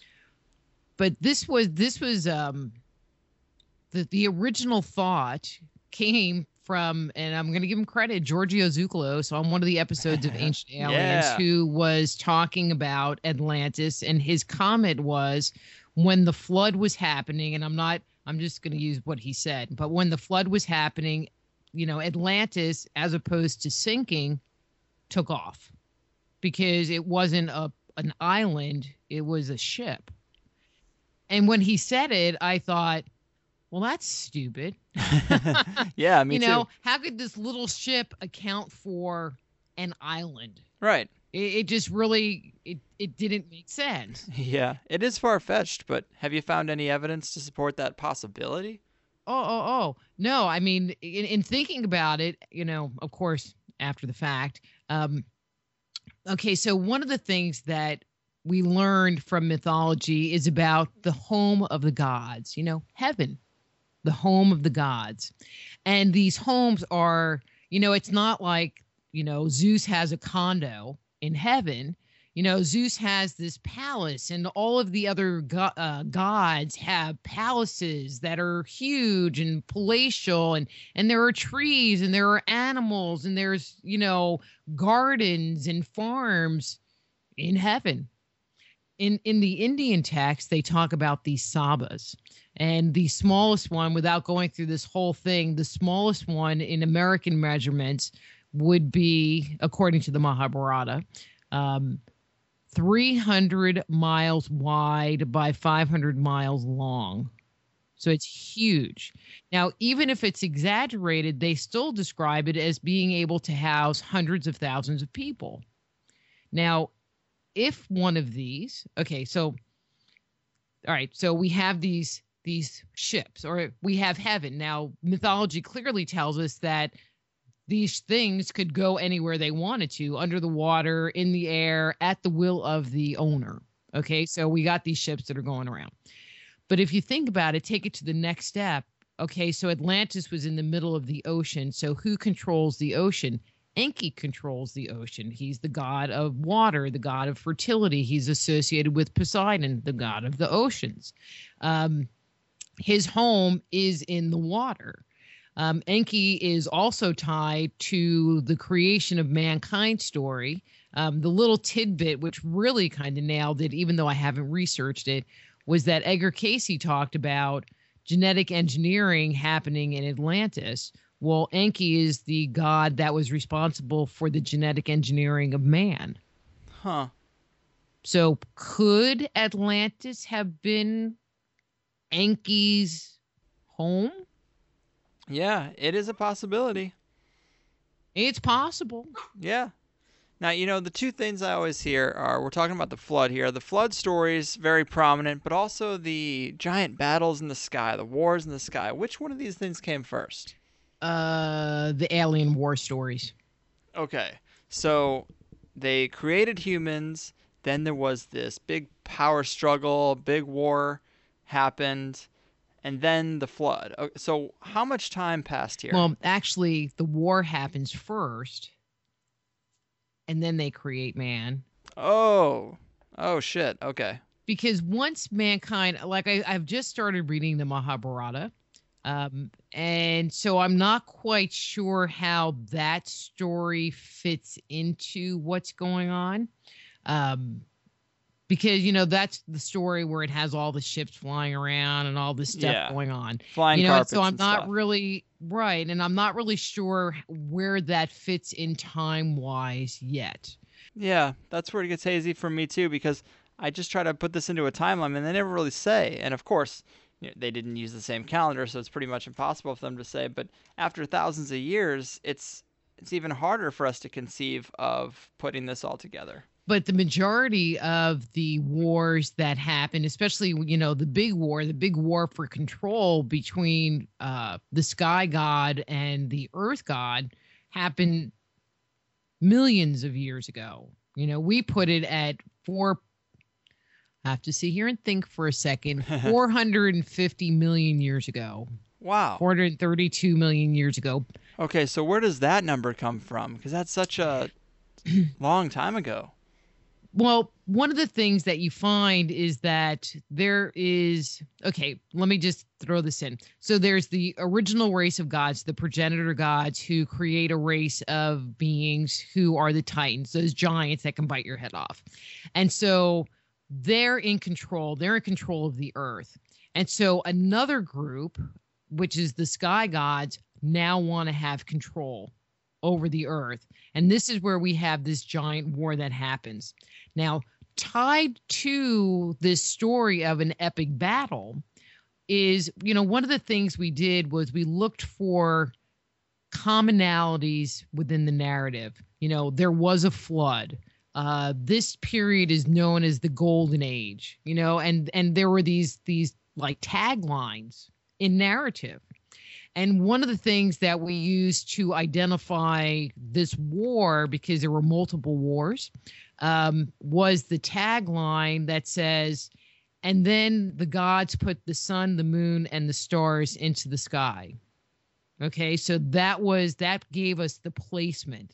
Speaker 4: but this was, this was, um, the, the original thought came from, and I'm going to give him credit, Giorgio Zuccolo, on one of the episodes of Ancient Aliens,
Speaker 3: Yeah.
Speaker 4: who was talking about Atlantis, and his comment was, when the flood was happening, and I'm not, I'm just going to use what he said, but when the flood was happening, you know, Atlantis, as opposed to sinking, took off because it wasn't a an island, it was a ship. And when he said it, I thought, well, that's stupid.
Speaker 5: Yeah, me
Speaker 4: you know,
Speaker 5: too.
Speaker 4: how could this little ship account for an island?
Speaker 5: Right.
Speaker 4: It, it just really, it, it didn't make sense.
Speaker 5: Yeah, it is far-fetched, but have you found any evidence to support that possibility?
Speaker 4: Oh, oh, oh. No, I mean, in, in thinking about it, you know, of course, after the fact. Um, okay, so one of the things that we learned from mythology is about the home of the gods, you know, heaven, the home of the gods. And these homes are, you know, it's not like, you know, Zeus has a condo in heaven. You know, Zeus has this palace, and all of the other go- uh, gods have palaces that are huge and palatial, and and there are trees, and there are animals, and there's, you know, gardens and farms in heaven. In in the Indian text, they talk about these sabas, and the smallest one, without going through this whole thing, the smallest one in American measurements would be, according to the Mahabharata, um, three hundred miles wide by five hundred miles long. So it's huge. Now, even if it's exaggerated, they still describe it as being able to house hundreds of thousands of people. Now, if one of these, okay, so, all right, so we have these these ships, or we have heaven. Now, mythology clearly tells us that these things could go anywhere they wanted to, under the water, in the air, at the will of the owner. Okay, so we got these ships that are going around. But if you think about it, take it to the next step. Okay, so Atlantis was in the middle of the ocean. So who controls the ocean? Enki controls the ocean. He's the god of water, the god of fertility. He's associated with Poseidon, the god of the oceans. Um, his home is in the water. Um, Enki is also tied to the creation of mankind story. Um, the little tidbit, which really kind of nailed it, even though I haven't researched it, was that Edgar Cayce talked about genetic engineering happening in Atlantis. Well, Enki is the god that was responsible for the genetic engineering of man.
Speaker 5: Huh.
Speaker 4: So could Atlantis have been Enki's home?
Speaker 5: Yeah, it is a possibility.
Speaker 4: It's possible.
Speaker 5: Yeah. Now, you know, the two things I always hear are, we're talking about the flood here. The flood story is very prominent, but also the giant battles in the sky, the wars in the sky. Which one of these things came first?
Speaker 4: Uh, the alien war stories.
Speaker 5: Okay. So they created humans. Then there was this big power struggle, big war happened. And then the flood. So how much time passed here?
Speaker 4: Well, actually, the war happens first, and then they create man.
Speaker 5: Oh. Oh, shit. Okay.
Speaker 4: Because once mankind, like I, I've just started reading the Mahabharata, um, and so I'm not quite sure how that story fits into what's going on. Um, Because, you know, that's the story where it has all the ships flying around and all this stuff
Speaker 5: Yeah.
Speaker 4: going on.
Speaker 5: Flying
Speaker 4: you know,
Speaker 5: carpets
Speaker 4: so I'm
Speaker 5: and
Speaker 4: not
Speaker 5: stuff.
Speaker 4: really right, and I'm not really sure where that fits in time wise yet.
Speaker 5: Yeah, that's where it gets hazy for me too, because I just try to put this into a timeline and they never really say. And of course, you know, they didn't use the same calendar, so it's pretty much impossible for them to say. But after thousands of years, it's it's even harder for us to conceive of putting this all together.
Speaker 4: But the majority of the wars that happen, especially, you know, the big war, the big war for control between uh, the sky god and the earth god, happened millions of years ago. You know, we put it at four, I have to sit here and think for a second, four hundred fifty million years ago.
Speaker 5: Wow.
Speaker 4: four hundred thirty-two million years ago.
Speaker 5: Okay, so where does that number come from? Because that's such a long time ago.
Speaker 4: Well, one of the things that you find is that there is, okay, let me just throw this in. So there's the original race of gods, the progenitor gods, who create a race of beings who are the Titans, those giants that can bite your head off. And so they're in control. They're in control of the earth. And so another group, which is the sky gods, now want to have control over the earth. And this is where we have this giant war that happens. Now, tied to this story of an epic battle is, you know, one of the things we did was we looked for commonalities within the narrative. You know, there was a flood. Uh, this period is known as the Golden Age, you know, and, and there were these, these like taglines in narrative. And one of the things that we used to identify this war, because there were multiple wars, um, was the tagline that says, and then the gods put the sun, the moon, and the stars into the sky. Okay, so that was, that gave us the placement.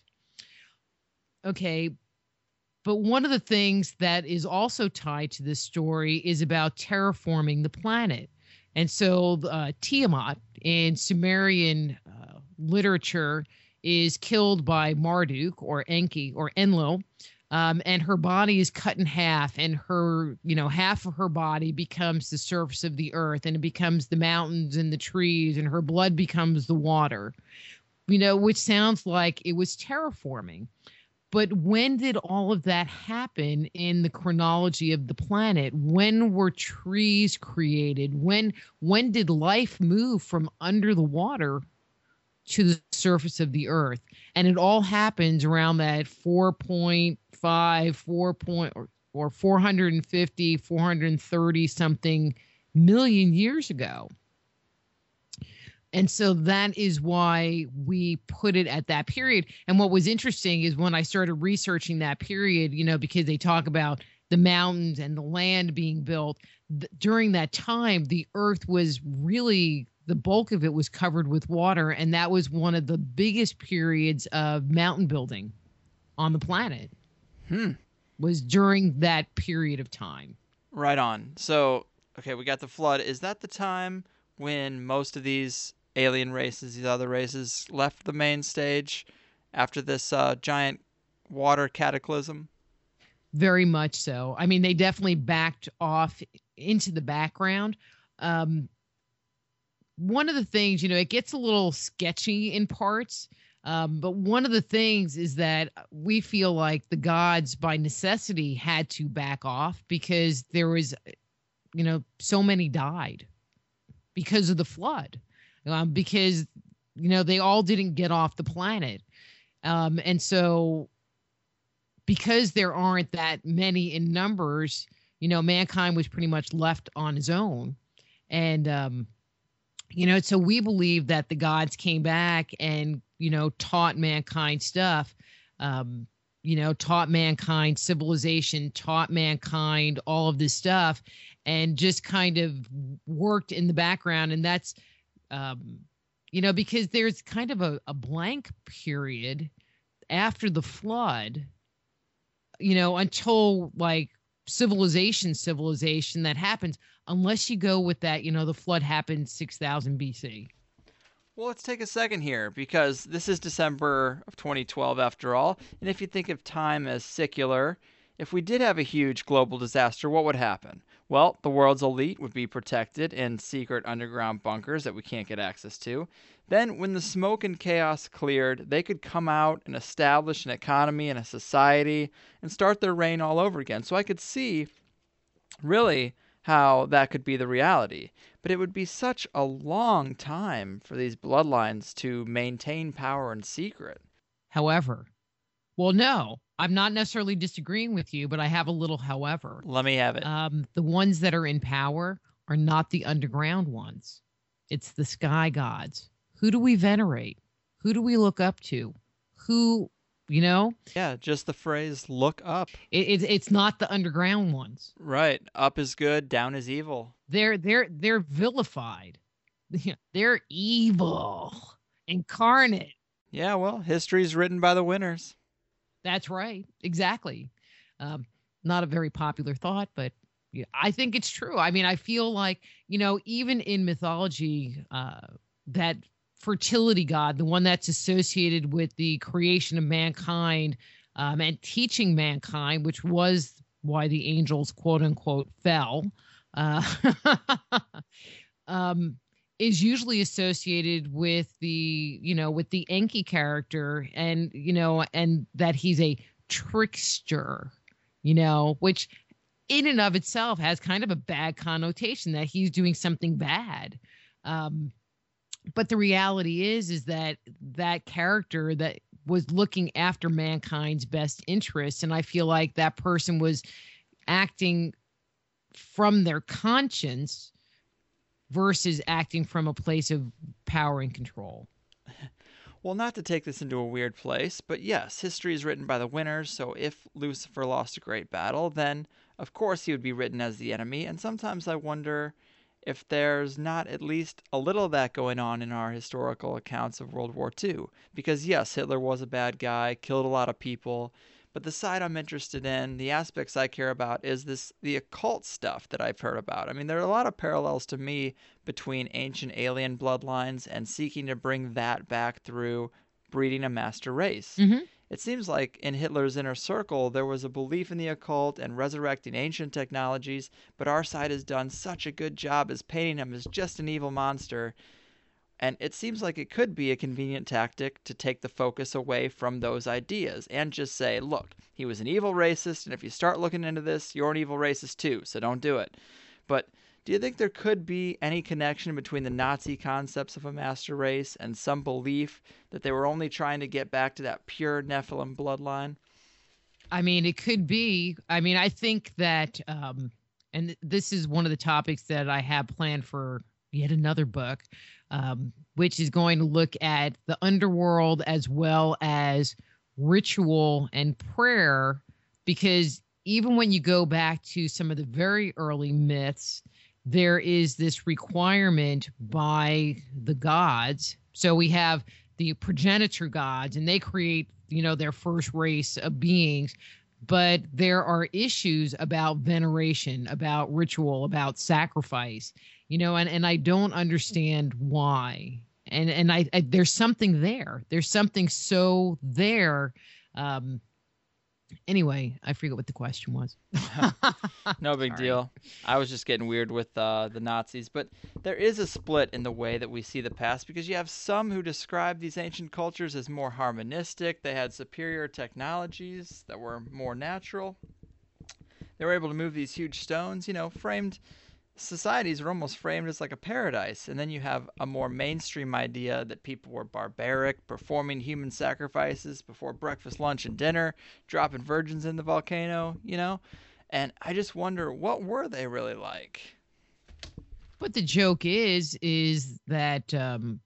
Speaker 4: Okay, but one of the things that is also tied to this story is about terraforming the planet. And so uh, Tiamat in Sumerian uh, literature is killed by Marduk or Enki or Enlil, um, and her body is cut in half, and her, you know, half of her body becomes the surface of the earth, and it becomes the mountains and the trees, and her blood becomes the water, you know, which sounds like it was terraforming. But when did all of that happen in the chronology of the planet? When were trees created? When when did life move from under the water to the surface of the earth? And it all happens around that four point five, four point, or, or four hundred fifty, four hundred thirty something million years ago. And so that is why we put it at that period. And what was interesting is when I started researching that period, you know, because they talk about the mountains and the land being built, th- during that time, the earth was really, the bulk of it was covered with water. And that was one of the biggest periods of mountain building on the planet.
Speaker 5: Hmm.
Speaker 4: Was during that period of time.
Speaker 5: Right on. So, okay, we got the flood. Is that the time when most of these alien races, these other races, left the main stage after this uh, giant water cataclysm?
Speaker 4: Very much so. I mean, they definitely backed off into the background. Um, one of the things, you know, it gets a little sketchy in parts, um, but one of the things is that we feel like the gods, by necessity, had to back off because there was, you know, so many died because of the flood. Um, because, you know, they all didn't get off the planet. Um, and so because there aren't that many in numbers, you know, mankind was pretty much left on his own. And, um, you know, so we believe that the gods came back and, you know, taught mankind stuff, um, you know, taught mankind civilization, taught mankind all of this stuff, and just kind of worked in the background. And that's, Um, you know, because there's kind of a, a blank period after the flood, you know, until like civilization, civilization that happens, unless you go with that, you know, the flood happened six thousand B C.
Speaker 5: Well, let's take a second here, because this is December of twenty twelve after all. And if you think of time as secular, if we did have a huge global disaster, what would happen? Well, the world's elite would be protected in secret underground bunkers that we can't get access to. Then, when the smoke and chaos cleared, they could come out and establish an economy and a society and start their reign all over again. So I could see, really, how that could be the reality. But it would be such a long time for these bloodlines to maintain power in secret.
Speaker 4: However, well, no, I'm not necessarily disagreeing with you, but I have a little however.
Speaker 5: Let me have it.
Speaker 4: Um, the ones that are in power are not the underground ones. It's the sky gods. Who do we venerate? Who do we look up to? Who, you know?
Speaker 5: Yeah, just the phrase, look up.
Speaker 4: It, it, it's not the underground ones.
Speaker 5: Right. Up is good, down is evil.
Speaker 4: They're they're they're vilified. They're evil, incarnate.
Speaker 5: Yeah, well, history's written by the winners.
Speaker 4: That's right. Exactly. Um, not a very popular thought, but yeah, I think it's true. I mean, I feel like, you know, even in mythology, uh, that fertility god, the one that's associated with the creation of mankind um, and teaching mankind, which was why the angels, quote unquote, fell. Uh, um, is usually associated with the, you know, with the Enki character, and, you know, and that he's a trickster, you know, which in and of itself has kind of a bad connotation, that he's doing something bad. Um, but the reality is, is that that character that was looking after mankind's best interests, and I feel like that person was acting from their conscience versus acting from a place of power and control.
Speaker 5: Well, not to take this into a weird place, but yes, history is written by the winners, so if Lucifer lost a great battle, then of course he would be written as the enemy, and sometimes I wonder if there's not at least a little of that going on in our historical accounts of World War Two. Because yes, Hitler was a bad guy, killed a lot of people, but the side I'm interested in, the aspects I care about, is this the occult stuff that I've heard about. I mean, there are a lot of parallels to me between ancient alien bloodlines and seeking to bring that back through breeding a master race.
Speaker 4: Mm-hmm.
Speaker 5: It seems like in Hitler's inner circle, there was a belief in the occult and resurrecting ancient technologies, but our side has done such a good job as painting him as just an evil monster. And it seems like it could be a convenient tactic to take the focus away from those ideas and just say, look, he was an evil racist, and if you start looking into this, you're an evil racist too, so don't do it. But do you think there could be any connection between the Nazi concepts of a master race and some belief that they were only trying to get back to that pure Nephilim bloodline?
Speaker 4: I mean, it could be. I mean, I think that, um, and this is one of the topics that I have planned for yet another book, um, which is going to look at the underworld as well as ritual and prayer, because even when you go back to some of the very early myths, there is this requirement by the gods. So we have the progenitor gods, and they create, you know, their first race of beings. But there are issues about veneration, about ritual, about sacrifice, you know, and, and I don't understand why. And and I, I there's something there. There's something so there. Um, Anyway, I forget what the question was.
Speaker 5: No big
Speaker 4: Sorry.
Speaker 5: deal. I was just getting weird with uh, the Nazis. But there is a split in the way that we see the past, because you have some who describe these ancient cultures as more harmonistic. They had superior technologies that were more natural. They were able to move these huge stones, you know, framed societies are almost framed as like a paradise. And then you have a more mainstream idea that people were barbaric, performing human sacrifices before breakfast, lunch, and dinner, dropping virgins in the volcano, you know? And I just wonder, what were they really like?
Speaker 4: But the joke is, is that um,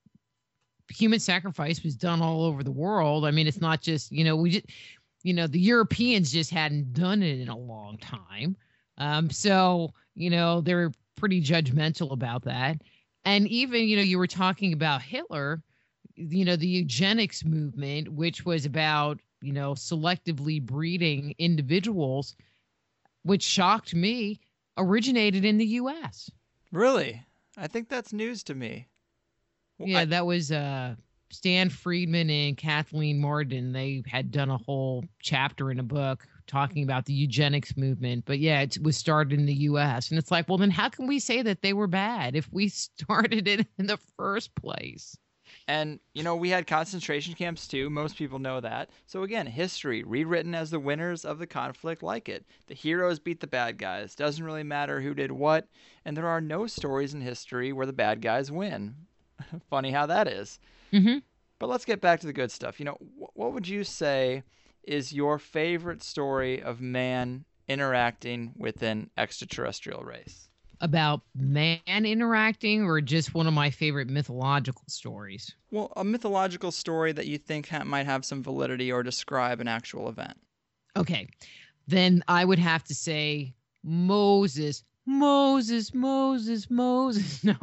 Speaker 4: human sacrifice was done all over the world. I mean, it's not just, you know, we just, you know, the Europeans just hadn't done it in a long time. Um, so, you know, they're pretty judgmental about that. And even, you know, you were talking about Hitler, you know, the eugenics movement, which was about, you know, selectively breeding individuals, which shocked me, originated in the U S.
Speaker 5: Really? I think that's news to me. Well,
Speaker 4: Yeah,
Speaker 5: I-
Speaker 4: that was uh, Stan Friedman and Kathleen Marden. They had done a whole chapter in a book talking about the eugenics movement. But yeah, it was started in the U S. And it's like, well, then how can we say that they were bad if we started it in the first place?
Speaker 5: And, you know, we had concentration camps too. Most people know that. So again, history, rewritten as the winners of the conflict like it. The heroes beat the bad guys. Doesn't really matter who did what. And there are no stories in history where the bad guys win. Funny how that is.
Speaker 4: Mm-hmm.
Speaker 5: But let's get back to the good stuff. You know, wh- what would you say is your favorite story of man interacting with an extraterrestrial race?
Speaker 4: About man interacting, or just one of my favorite mythological stories?
Speaker 3: Well, a mythological story that you think ha- might have some validity or describe an actual event.
Speaker 4: Okay, then I would have to say Moses, Moses, Moses, Moses. No.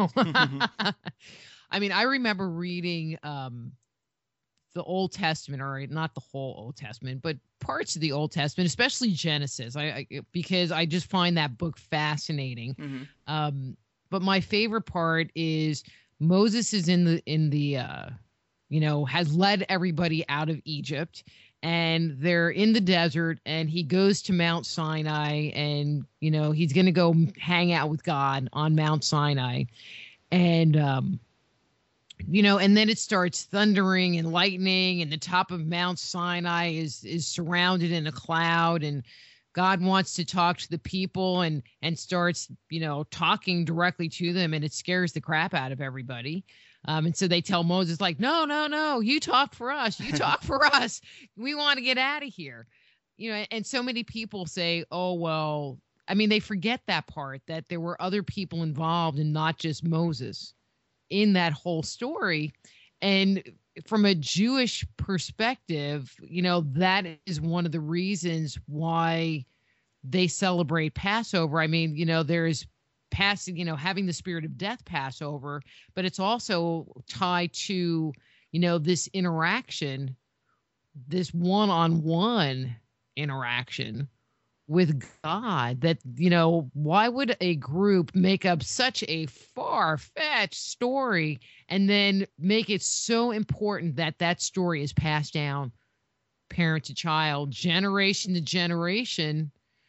Speaker 4: I mean, I remember reading um, the Old Testament, or not the whole Old Testament, but parts of the Old Testament, especially Genesis, I, I because I just find that book fascinating.
Speaker 3: Mm-hmm.
Speaker 4: Um, but my favorite part is Moses is in the in the uh, you know, has led everybody out of Egypt, and they're in the desert, and he goes to Mount Sinai, and you know he's going to go hang out with God on Mount Sinai. And, um, you know, and then it starts thundering and lightning, and the top of Mount Sinai is is surrounded in a cloud, and God wants to talk to the people and and starts, you know, talking directly to them, and it scares the crap out of everybody. Um, and so they tell Moses, like, no, no, no, you talk for us. You talk for us. We want to get out of here. You know, and so many people say, oh, well, I mean, they forget that part, that there were other people involved and not just Moses in that whole story. And from a Jewish perspective, you know, that is one of the reasons why they celebrate Passover. I mean, you know, there's passing, you know, having the spirit of death Passover, but it's also tied to, you know, this interaction, this one-on-one interaction with God, that, you know, why would a group make up such a far-fetched story and then make it so important that that story is passed down parent to child, generation to generation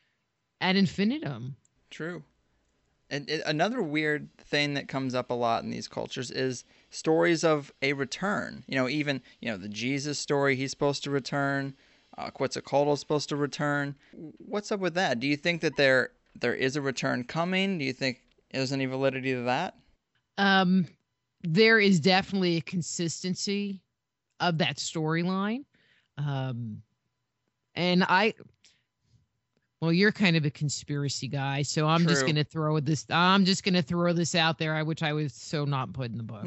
Speaker 4: ad infinitum?
Speaker 3: True. And it, another weird thing that comes up a lot in these cultures is stories of a return. You know, even, you know, the Jesus story, he's supposed to return. Uh, Quetzalcoatl is supposed to return. What's up with that? Do you think that there there is a return coming? Do you think there's any validity to that?
Speaker 4: Um, there is definitely a consistency of that storyline. Um, and I, well, you're kind of a conspiracy guy, so I'm
Speaker 3: True.
Speaker 4: just going to throw this, I'm just going to throw this out there, which I was so not put in the book.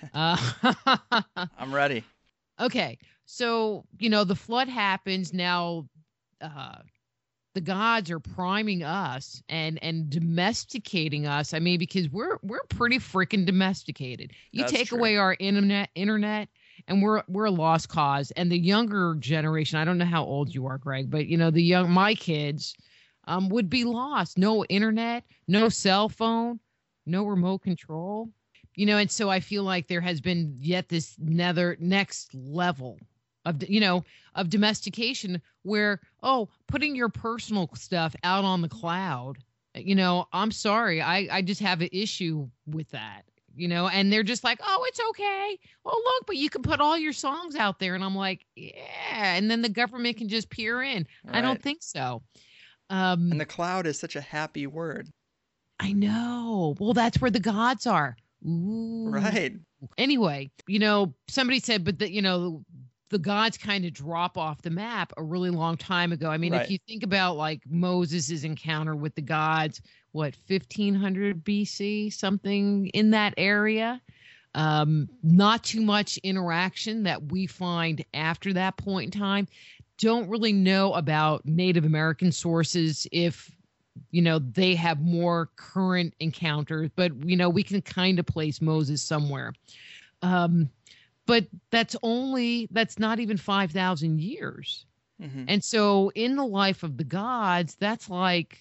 Speaker 4: uh,
Speaker 3: I'm ready.
Speaker 4: Okay. So, you know, the flood happens. Now, uh, the gods are priming us and, and domesticating us. I mean, because we're, we're pretty freaking domesticated. You
Speaker 3: That's
Speaker 4: take
Speaker 3: true.
Speaker 4: away our internet, internet, and we're, we're a lost cause. And the younger generation, I don't know how old you are, Greg, but you know, the young, my kids, um, would be lost. No internet, no cell phone, no remote control, you know? And so I feel like there has been yet this nether next level of, you know, of domestication where, oh, putting your personal stuff out on the cloud, you know, I'm sorry. I, I just have an issue with that, you know, and they're just like, oh, it's okay. Oh, look, but you can put all your songs out there. And I'm like, yeah. And then the government can just peer in. I don't
Speaker 3: Right.
Speaker 4: think so. Um,
Speaker 3: And the cloud is such a happy word.
Speaker 4: I know. Well, that's where the gods are. Ooh.
Speaker 3: Right.
Speaker 4: Anyway, you know, somebody said, but the, you know, the gods kind of drop off the map a really long time ago. I mean,
Speaker 3: Right.
Speaker 4: if you think about like Moses's encounter with the gods, what, fifteen hundred B C, something in that area, um, not too much interaction that we find after that point in time. Don't really know about Native American sources if, you know, they have more current encounters, but, you know, we can kind of place Moses somewhere. Um, but that's only, that's not even five thousand years.
Speaker 3: Mm-hmm.
Speaker 4: And so in the life of the gods, that's like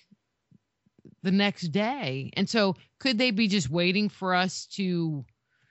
Speaker 4: the next day. And so could they be just waiting for us to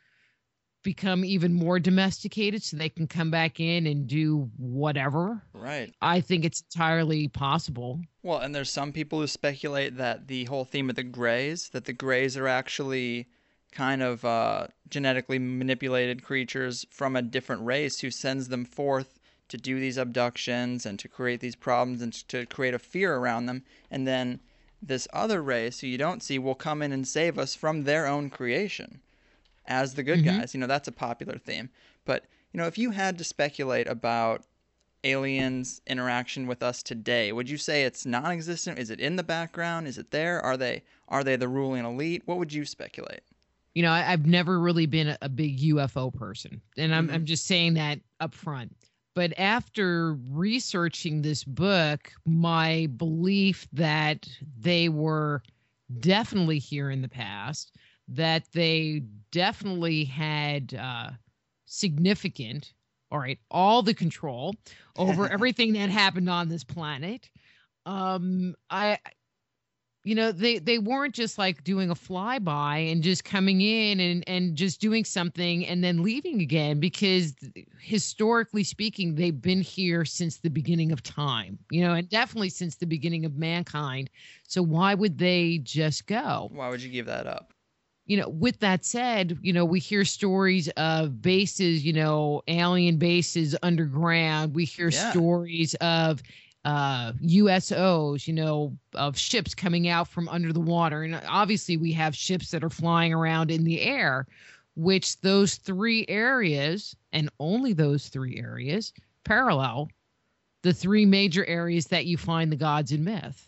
Speaker 4: become even more domesticated so they can come back in and do whatever?
Speaker 3: Right.
Speaker 4: I think it's entirely possible.
Speaker 3: Well, and there's some people who speculate that the whole theme of the Greys, that the Greys are actually kind of uh, genetically manipulated creatures from a different race who sends them forth to do these abductions and to create these problems and to create a fear around them. And then this other race who you don't see will come in and save us from their own creation as the good
Speaker 4: Mhm.
Speaker 3: guys. You know, that's a popular theme. But, you know, if you had to speculate about aliens' interaction with us today, would you say it's non-existent? Is it in the background? Is it there? Are they are they the ruling elite? What would you speculate?
Speaker 4: You know, I, I've never really been a, a big U F O person, and I'm
Speaker 3: Mhm.
Speaker 4: I'm just saying that up front. But after researching this book, my belief that they were definitely here in the past, that they definitely had uh, significant, all right, all the control over everything that happened on this planet. Um, I, you know, they, they weren't just like doing a flyby and just coming in and, and just doing something and then leaving again, because historically speaking, they've been here since the beginning of time, you know, and definitely since the beginning of mankind. So why would they just go?
Speaker 3: Why would you give that up?
Speaker 4: you know, with that said, you know, we hear stories of bases, you know, alien bases underground. We hear
Speaker 3: Yeah.
Speaker 4: stories of uh, U S Os, you know, of ships coming out from under the water. And obviously we have ships that are flying around in the air, which those three areas, and only those three areas, parallel the three major areas that you find the gods in myth.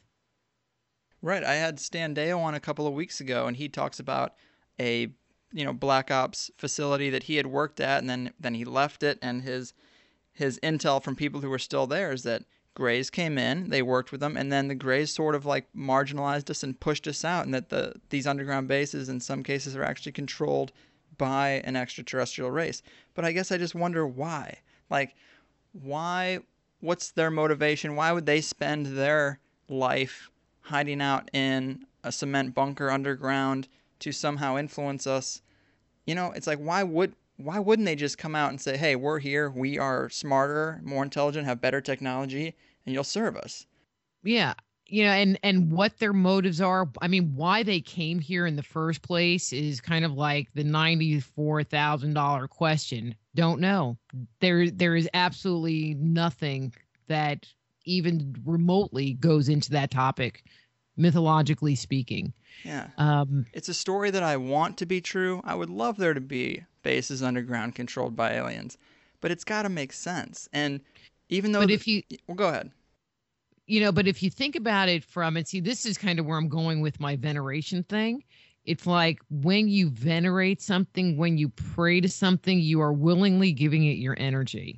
Speaker 3: Right. I had Stan Deo on a couple of weeks ago, and he talks about a you know Black Ops facility that he had worked at, and then then he left it. And his his intel from people who were still there is that Greys came in, they worked with them, and then the Greys sort of like marginalized us and pushed us out, and that the these underground bases in some cases are actually controlled by an extraterrestrial race. But I guess I just wonder why. Like, why? What's their motivation? Why would they spend their life hiding out in a cement bunker underground to somehow influence us? You know, it's like, why would why wouldn't they just come out and say, hey, we're here, we are smarter, more intelligent, have better technology, and you'll serve us?
Speaker 4: Yeah. You know, and and what their motives are. I mean, why they came here in the first place is kind of like the ninety-four thousand dollars question. Don't know. There there is absolutely nothing that even remotely goes into that topic, mythologically speaking.
Speaker 3: Yeah.
Speaker 4: Um,
Speaker 3: It's a story that I want to be true. I would love there to be bases underground controlled by aliens, but it's got to make sense. And even though,
Speaker 4: but
Speaker 3: the-
Speaker 4: if you,
Speaker 3: well, go ahead.
Speaker 4: you know, but if you think about it from, and see, this is kind of where I'm going with my veneration thing. It's like when you venerate something, when you pray to something, you are willingly giving it your energy.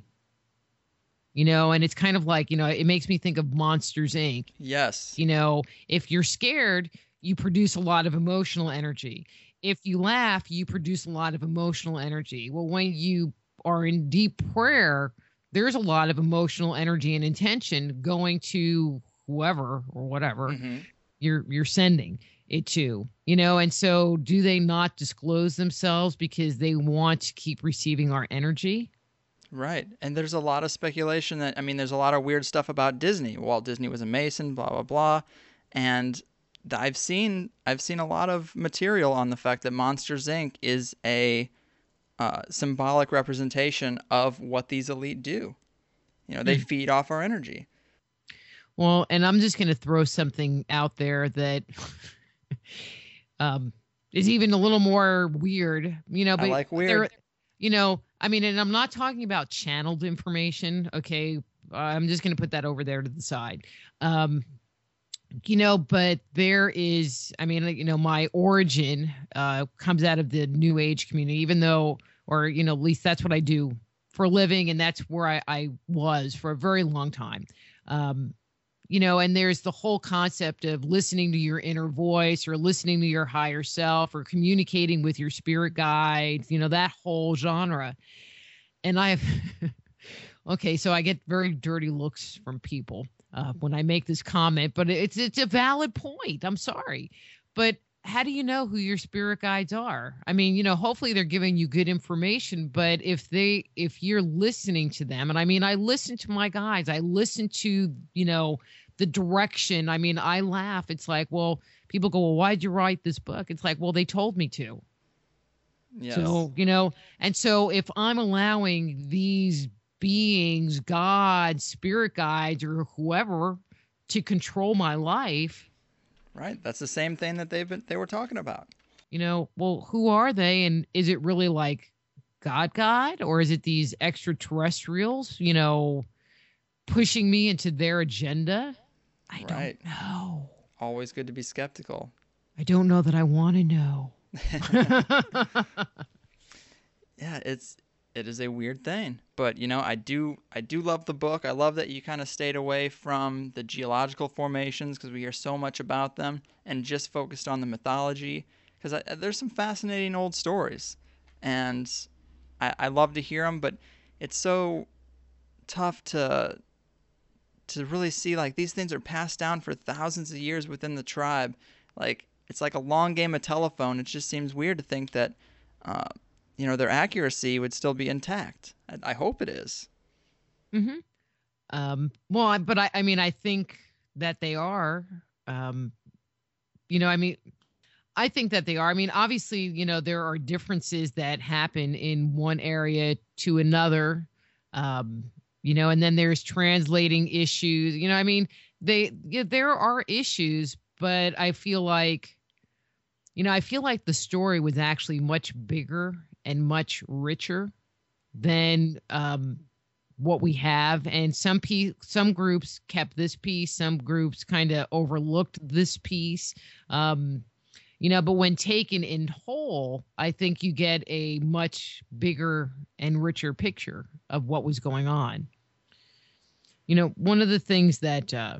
Speaker 4: You know, and it's kind of like, you know, it makes me think of Monsters, Incorporated.
Speaker 3: Yes.
Speaker 4: You know, if you're scared, you produce a lot of emotional energy. If you laugh, you produce a lot of emotional energy. Well, when you are in deep prayer, there's a lot of emotional energy and intention going to whoever or whatever
Speaker 3: hmm
Speaker 4: you're you're sending it to. You know, and so do they not disclose themselves because they want to keep receiving our energy?
Speaker 3: Right. And there's a lot of speculation that, I mean, there's a lot of weird stuff about Disney. Walt Disney was a Mason, blah, blah, blah. And th- I've seen I've seen a lot of material on the fact that Monsters, Incorporated is a uh, symbolic representation of what these elite do. You know, they
Speaker 4: Hmm.
Speaker 3: feed off our energy.
Speaker 4: Well, and I'm just going to throw something out there that um, is even a little more weird, you know,
Speaker 3: I
Speaker 4: but
Speaker 3: like weird.
Speaker 4: there, you know, I mean, and I'm not talking about channeled information. Okay. Uh, I'm just going to put that over there to the side. Um, you know, but there is, I mean, you know, my origin uh, comes out of the New Age community, even though, or, you know, at least that's what I do for a living. And that's where I, I was for a very long time. Um, you know, and there's the whole concept of listening to your inner voice or listening to your higher self or communicating with your spirit guides, you know, that whole genre. And I've, okay, so I get very dirty looks from people uh, when I make this comment, but it's it's a valid point. I'm sorry. But how do you know who your spirit guides are? I mean, you know, hopefully they're giving you good information, but if they if you're listening to them, and I mean, I listen to my guides, I listen to, you know, the direction. I mean, I laugh. It's like, well, people go, well, why'd you write this book? It's like, well, they told me to.
Speaker 3: Yes.
Speaker 4: So, you know, and so if I'm allowing these beings, God, spirit guides, or whoever to control my life,
Speaker 3: Right. That's the same thing that they've been they were talking about.
Speaker 4: you know, well, who are they? And is it really like God, God, or is it these extraterrestrials, you know, pushing me into their agenda? I
Speaker 3: Right.
Speaker 4: don't know.
Speaker 3: Always good to be skeptical.
Speaker 4: I don't know that I want to know.
Speaker 3: Yeah, it's it is a weird thing, but you know, I do I do love the book. I love that you kind of stayed away from the geological formations because we hear so much about them, and just focused on the mythology because there's some fascinating old stories, and I, I love to hear them. But it's so tough to to really see, like, these things are passed down for thousands of years within the tribe. Like, it's like a long game of telephone. It just seems weird to think that. Uh, you know, their accuracy would still be intact. I, I hope it is.
Speaker 4: Mm-hmm. Um, well, I, but I, I mean, I think that they are. Um, you know, I mean, I think that they are. I mean, obviously, you know, there are differences that happen in one area to another, um, you know, and then there's translating issues. You know, I mean, they yeah, there are issues, but I feel like, you know, I feel like the story was actually much bigger and much richer than um, what we have. And some pe- some groups kept this piece, some groups kind of overlooked this piece. Um, You know, but when taken in whole, I think you get a much bigger and richer picture of what was going on. You know, one of the things that uh,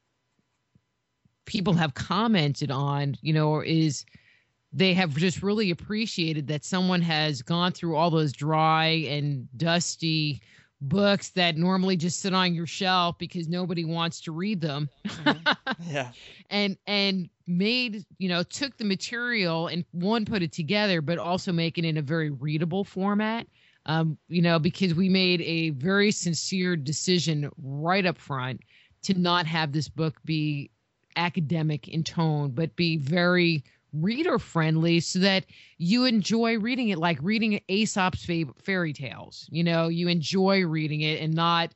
Speaker 4: people have commented on, you know, is they have just really appreciated that someone has gone through all those dry and dusty books that normally just sit on your shelf because nobody wants to read them.
Speaker 5: Mm-hmm. Yeah.
Speaker 4: and and made, you know, took the material and one put it together, but also make it in a very readable format. Um, you know, because we made a very sincere decision right up front to not have this book be academic in tone, but be very reader friendly so that you enjoy reading it, like reading Aesop's fa- fairy tales. You know, you enjoy reading it and not,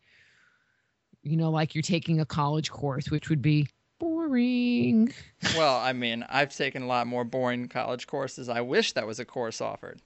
Speaker 4: you know, like you're taking a college course, which would be boring.
Speaker 5: Well, I mean, I've taken a lot more boring college courses. I wish that was a course offered.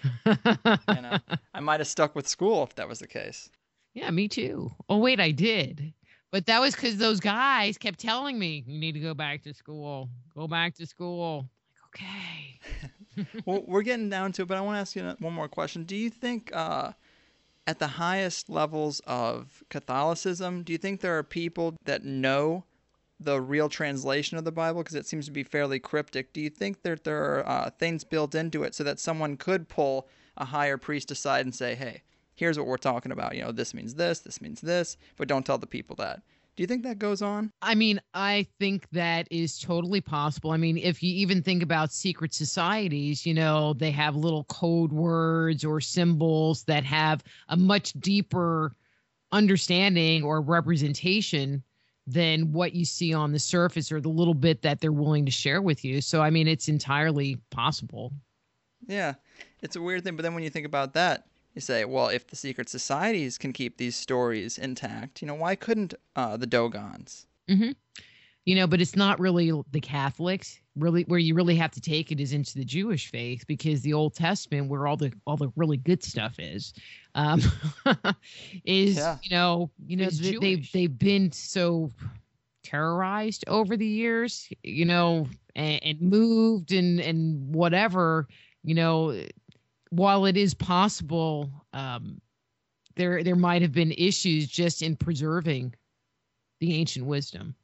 Speaker 5: You know, I might have stuck with school if that was the case.
Speaker 4: Yeah, me too. Oh, wait, I did. But that was because those guys kept telling me, you need to go back to school. Go back to school. Like, okay.
Speaker 5: Well, we're getting down to it, but I want to ask you one more question. Do you think uh, at the highest levels of Catholicism, do you think there are people that know the real translation of the Bible? Because it seems to be fairly cryptic. Do you think that there are uh, things built into it so that someone could pull a higher priest aside and say, hey, here's what we're talking about. You know, this means this, this means this, but don't tell the people that. Do you think that goes on?
Speaker 4: I mean, I think that is totally possible. I mean, if you even think about secret societies, you know, they have little code words or symbols that have a much deeper understanding or representation than what you see on the surface or the little bit that they're willing to share with you. So, I mean, it's entirely possible.
Speaker 5: Yeah, it's a weird thing. But then when you think about that, you say, well, if the secret societies can keep these stories intact, you know, why couldn't uh, the Dogons?
Speaker 4: Mm-hmm. You know, but it's not really the Catholics. Really, where you really have to take it is into the Jewish faith, because the Old Testament, where all the all the really good stuff is, um, is
Speaker 5: Yeah.
Speaker 4: you know, you know,
Speaker 5: Is
Speaker 4: they, they've
Speaker 5: Jewish.
Speaker 4: they've been so terrorized over the years, you know, and, and moved and and whatever, you know. While it is possible, um, there there might have been issues just in preserving the ancient wisdom.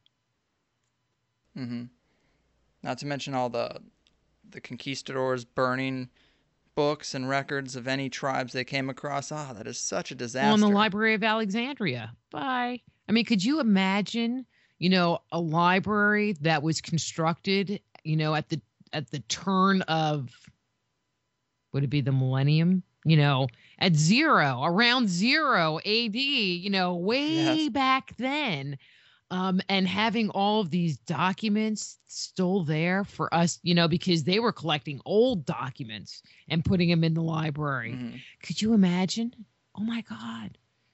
Speaker 5: Mm-hmm. Not to mention all the the conquistadors burning books and records of any tribes they came across. Ah, that is such a disaster.
Speaker 4: Well, in the Library of Alexandria. Bye. I mean, could you imagine, you know, a library that was constructed, you know, at the at the turn of, would it be the millennium? You know, at zero, around zero A D, you know, way
Speaker 5: Yes.
Speaker 4: back then. Um, and having all of these documents still there for us, you know, because they were collecting old documents and putting them in the library.
Speaker 5: Mhm.
Speaker 4: Could you imagine? Oh my God.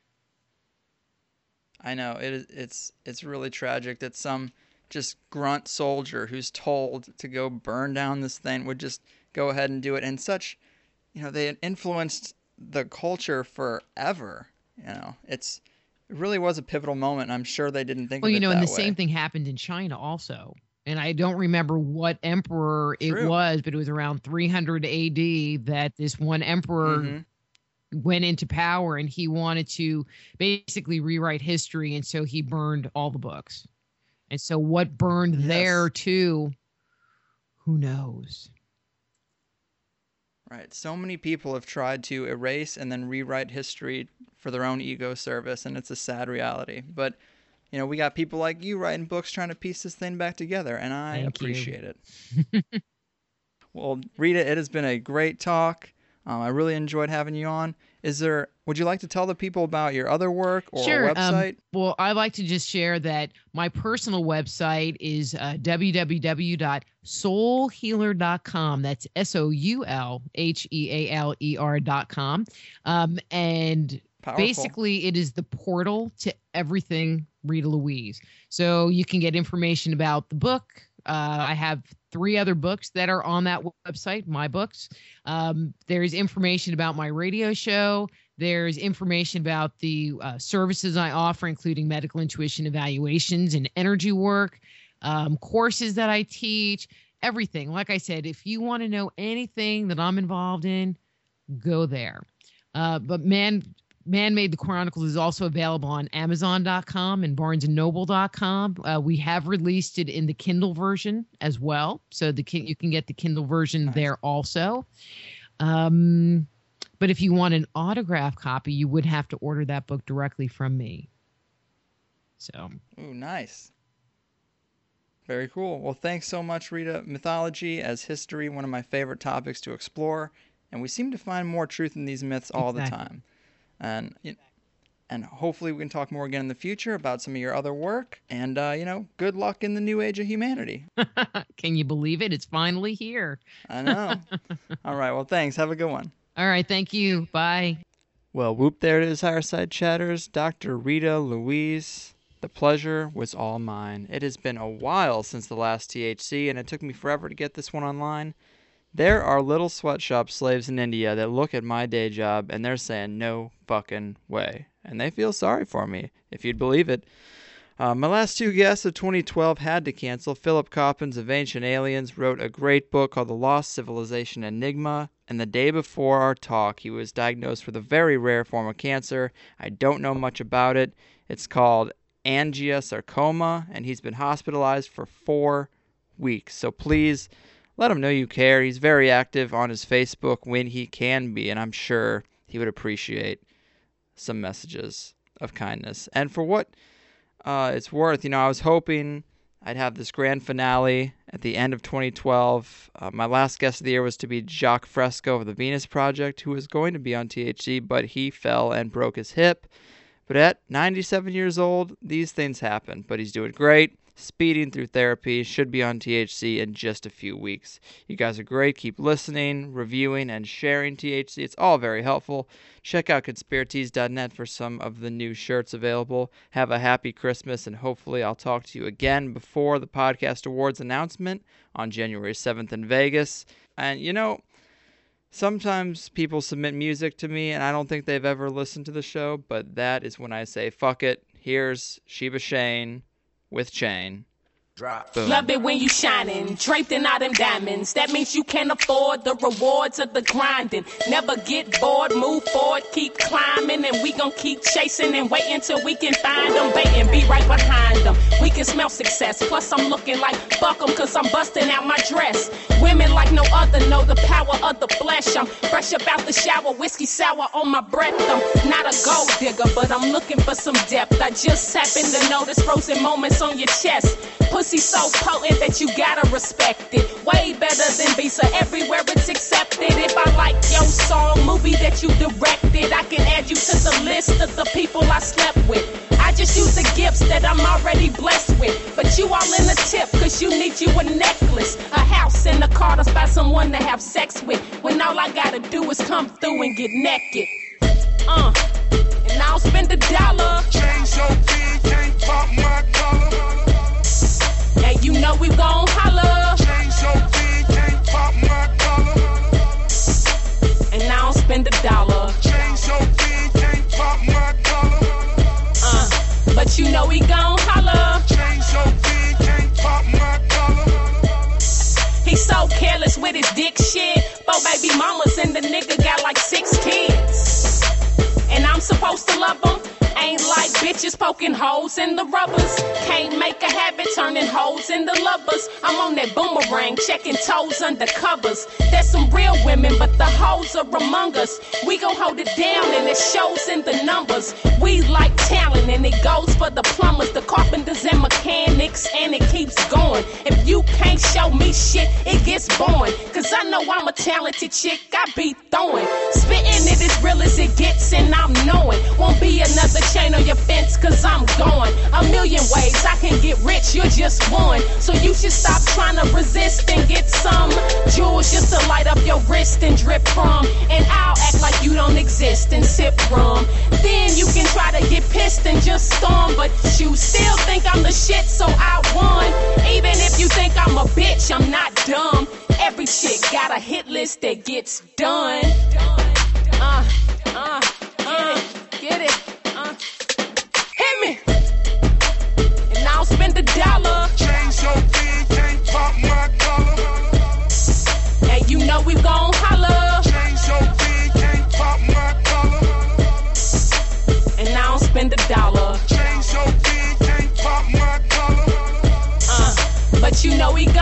Speaker 5: I know it is. It's it's really tragic that some just grunt soldier who's told to go burn down this thing would just go ahead and do it. And such, you know, they had influenced the culture forever. You know, it's it really was a pivotal moment. And I'm sure they didn't think
Speaker 4: Well,
Speaker 5: of
Speaker 4: you
Speaker 5: it
Speaker 4: know,
Speaker 5: that
Speaker 4: and the
Speaker 5: way.
Speaker 4: same thing happened in China also. And I don't remember what emperor it
Speaker 5: True.
Speaker 4: was, but it was around three hundred A D that this one emperor
Speaker 5: Mhm.
Speaker 4: went into power, and he wanted to basically rewrite history. And so he burned all the books. And so what burned
Speaker 5: Yes.
Speaker 4: there too, who knows?
Speaker 5: Right. So many people have tried to erase and then rewrite history for their own ego service, and it's a sad reality. But, you know, we got people like you writing books trying to piece this thing back together, and I
Speaker 4: Thank you.
Speaker 5: appreciate it. Well, Rita, it has been a great talk. Um, I really enjoyed having you on.
Speaker 3: Is there? Would you like to tell the people about your other work or
Speaker 4: sure.
Speaker 3: website?
Speaker 4: Um, well, I'd like to just share that my personal website is uh, w w w dot soul healer dot com. That's S O U L H E A L E R dot com. Um, and
Speaker 3: Powerful.
Speaker 4: Basically, it is the portal to everything Rita Louise. So you can get information about the book. Uh, I have three other books that are on that website, my books. Um, there's information about my radio show. There's information about the uh, services I offer, including medical intuition evaluations and energy work, um, courses that I teach, everything. Like I said, if you want to know anything that I'm involved in, go there. Uh, but man... Man Made the Chronicles is also available on amazon dot com and barnes and noble dot com. Uh, we have released it in the Kindle version as well. So the you can get the Kindle version nice. There also. Um, but if you want an autograph copy, you would have to order that book directly from me. So.
Speaker 3: Ooh, nice. Very cool. Well, thanks so much, Rita. Mythology as history, one of my favorite topics to explore. And we seem to find more truth in these myths all
Speaker 4: exactly.
Speaker 3: the time. And and hopefully we can talk more again in the future about some of your other work. And, uh, you know, good luck in the new age of humanity.
Speaker 4: Can you believe it? It's finally here.
Speaker 3: I know. All right. Well, thanks. Have a good one.
Speaker 4: All right. Thank you. Bye.
Speaker 5: Well, whoop, there it is, Fireside Chatters. Doctor Rita Louise, the pleasure was all mine. It has been a while since the last T H C, and it took me forever to get this one online. There are little sweatshop slaves in India that look at my day job and they're saying, no fucking way. And they feel sorry for me, if you'd believe it. Uh, my last two guests of twenty twelve had to cancel. Philip Coppens of Ancient Aliens wrote a great book called The Lost Civilization Enigma. And the day before our talk, he was diagnosed with a very rare form of cancer. I don't know much about it. It's called angiosarcoma, and he's been hospitalized for four weeks. So please... let him know you care. He's very active on his Facebook when he can be, and I'm sure he would appreciate some messages of kindness. And for what uh, it's worth, you know, I was hoping I'd have this grand finale at the end of twenty twelve. Uh, my last guest of the year was to be Jacques Fresco of the Venus Project, who was going to be on T H C, but he fell and broke his hip. But at ninety-seven years old, these things happen. But he's doing great. Speeding through therapy, should be on T H C in just a few weeks. You guys are great. Keep listening, reviewing, and sharing T H C. It's all very helpful. Check out conspiratees dot net for some of the new shirts available. Have a happy Christmas, and hopefully I'll talk to you again before the Podcast Awards announcement on January seventh in Vegas. And, you know, sometimes people submit music to me, and I don't think they've ever listened to the show, but that is when I say, fuck it. Here's Sheba Shane with Chain.
Speaker 3: Drop.
Speaker 5: Boom.
Speaker 6: Love it when you shining, draped in all them diamonds. That means you can afford the rewards of the grinding. Never get bored, move forward, keep climbing, and we gon' keep chasing and waiting till we can find them. Baiting, be right behind them. We can smell success. Plus I'm looking like fuck 'em, cause I'm busting out my dress. Women like no other know the power of the flesh. I'm fresh about the shower, whiskey sour on my breath. I'm not a gold digger, but I'm looking for some depth. I just happen to notice frozen moments on your chest. Pussy so potent that you gotta respect it. Way better than Visa, everywhere it's accepted. If I like your song, movie that you directed, I can add you to the list of the people I slept with. I just use the gifts that I'm already blessed with. But you all in the tip, cause you need you a necklace, a house, and a car to find someone to have sex with. When all I gotta do is come through and get naked. Uh, and I'll spend a dollar.
Speaker 7: Change so big, can't pop my collar.
Speaker 6: And you know we gon' holler.
Speaker 7: Change so big, can't pop my collar.
Speaker 6: And I don't spend a dollar.
Speaker 7: Change so big, can't pop my collar.
Speaker 6: Uh, but you know we gon' holler.
Speaker 7: Change so big, can't pop my collar.
Speaker 6: He's so careless with his dick shit. Four baby mamas and the nigga got like six kids. And I'm supposed to love him. Ain't like bitches poking holes in the rubbers. Can't make a habit turning hoes into lovers. I'm on that boomerang checking toes under covers. There's some real women, but the hoes are among us. We gon' hold it down and it shows in the numbers. We like talent and it goes for the plumbers, the carpenters and mechanics, and it keeps going. If you can't can't show me shit, it gets boring. Cause I know I'm a talented chick, I be throwing. Spitting it as real as it gets, and I'm knowing. Won't be another chain on your fence, cause I'm going. A million ways I can get rich, you're just one. So you should stop trying to resist and get some jewels just to light up your wrist and drip from. And I'll act like you don't exist and sip rum. Then you can try to get pissed and just storm. But you still think I'm the shit, so I won. Even if you think I'm a bitch, I'm not dumb. Every chick got a hit list that gets done. Uh, uh, uh, get it, uh, hit me. And I'll spend a dollar.
Speaker 7: Chain so big, can't pop my collar.
Speaker 6: And you know we gon' holler.
Speaker 7: Chain so big, can't pop my collar.
Speaker 6: And I'll spend a dollar.
Speaker 7: Chain so big, can't pop my collar.
Speaker 6: Uh, but you know we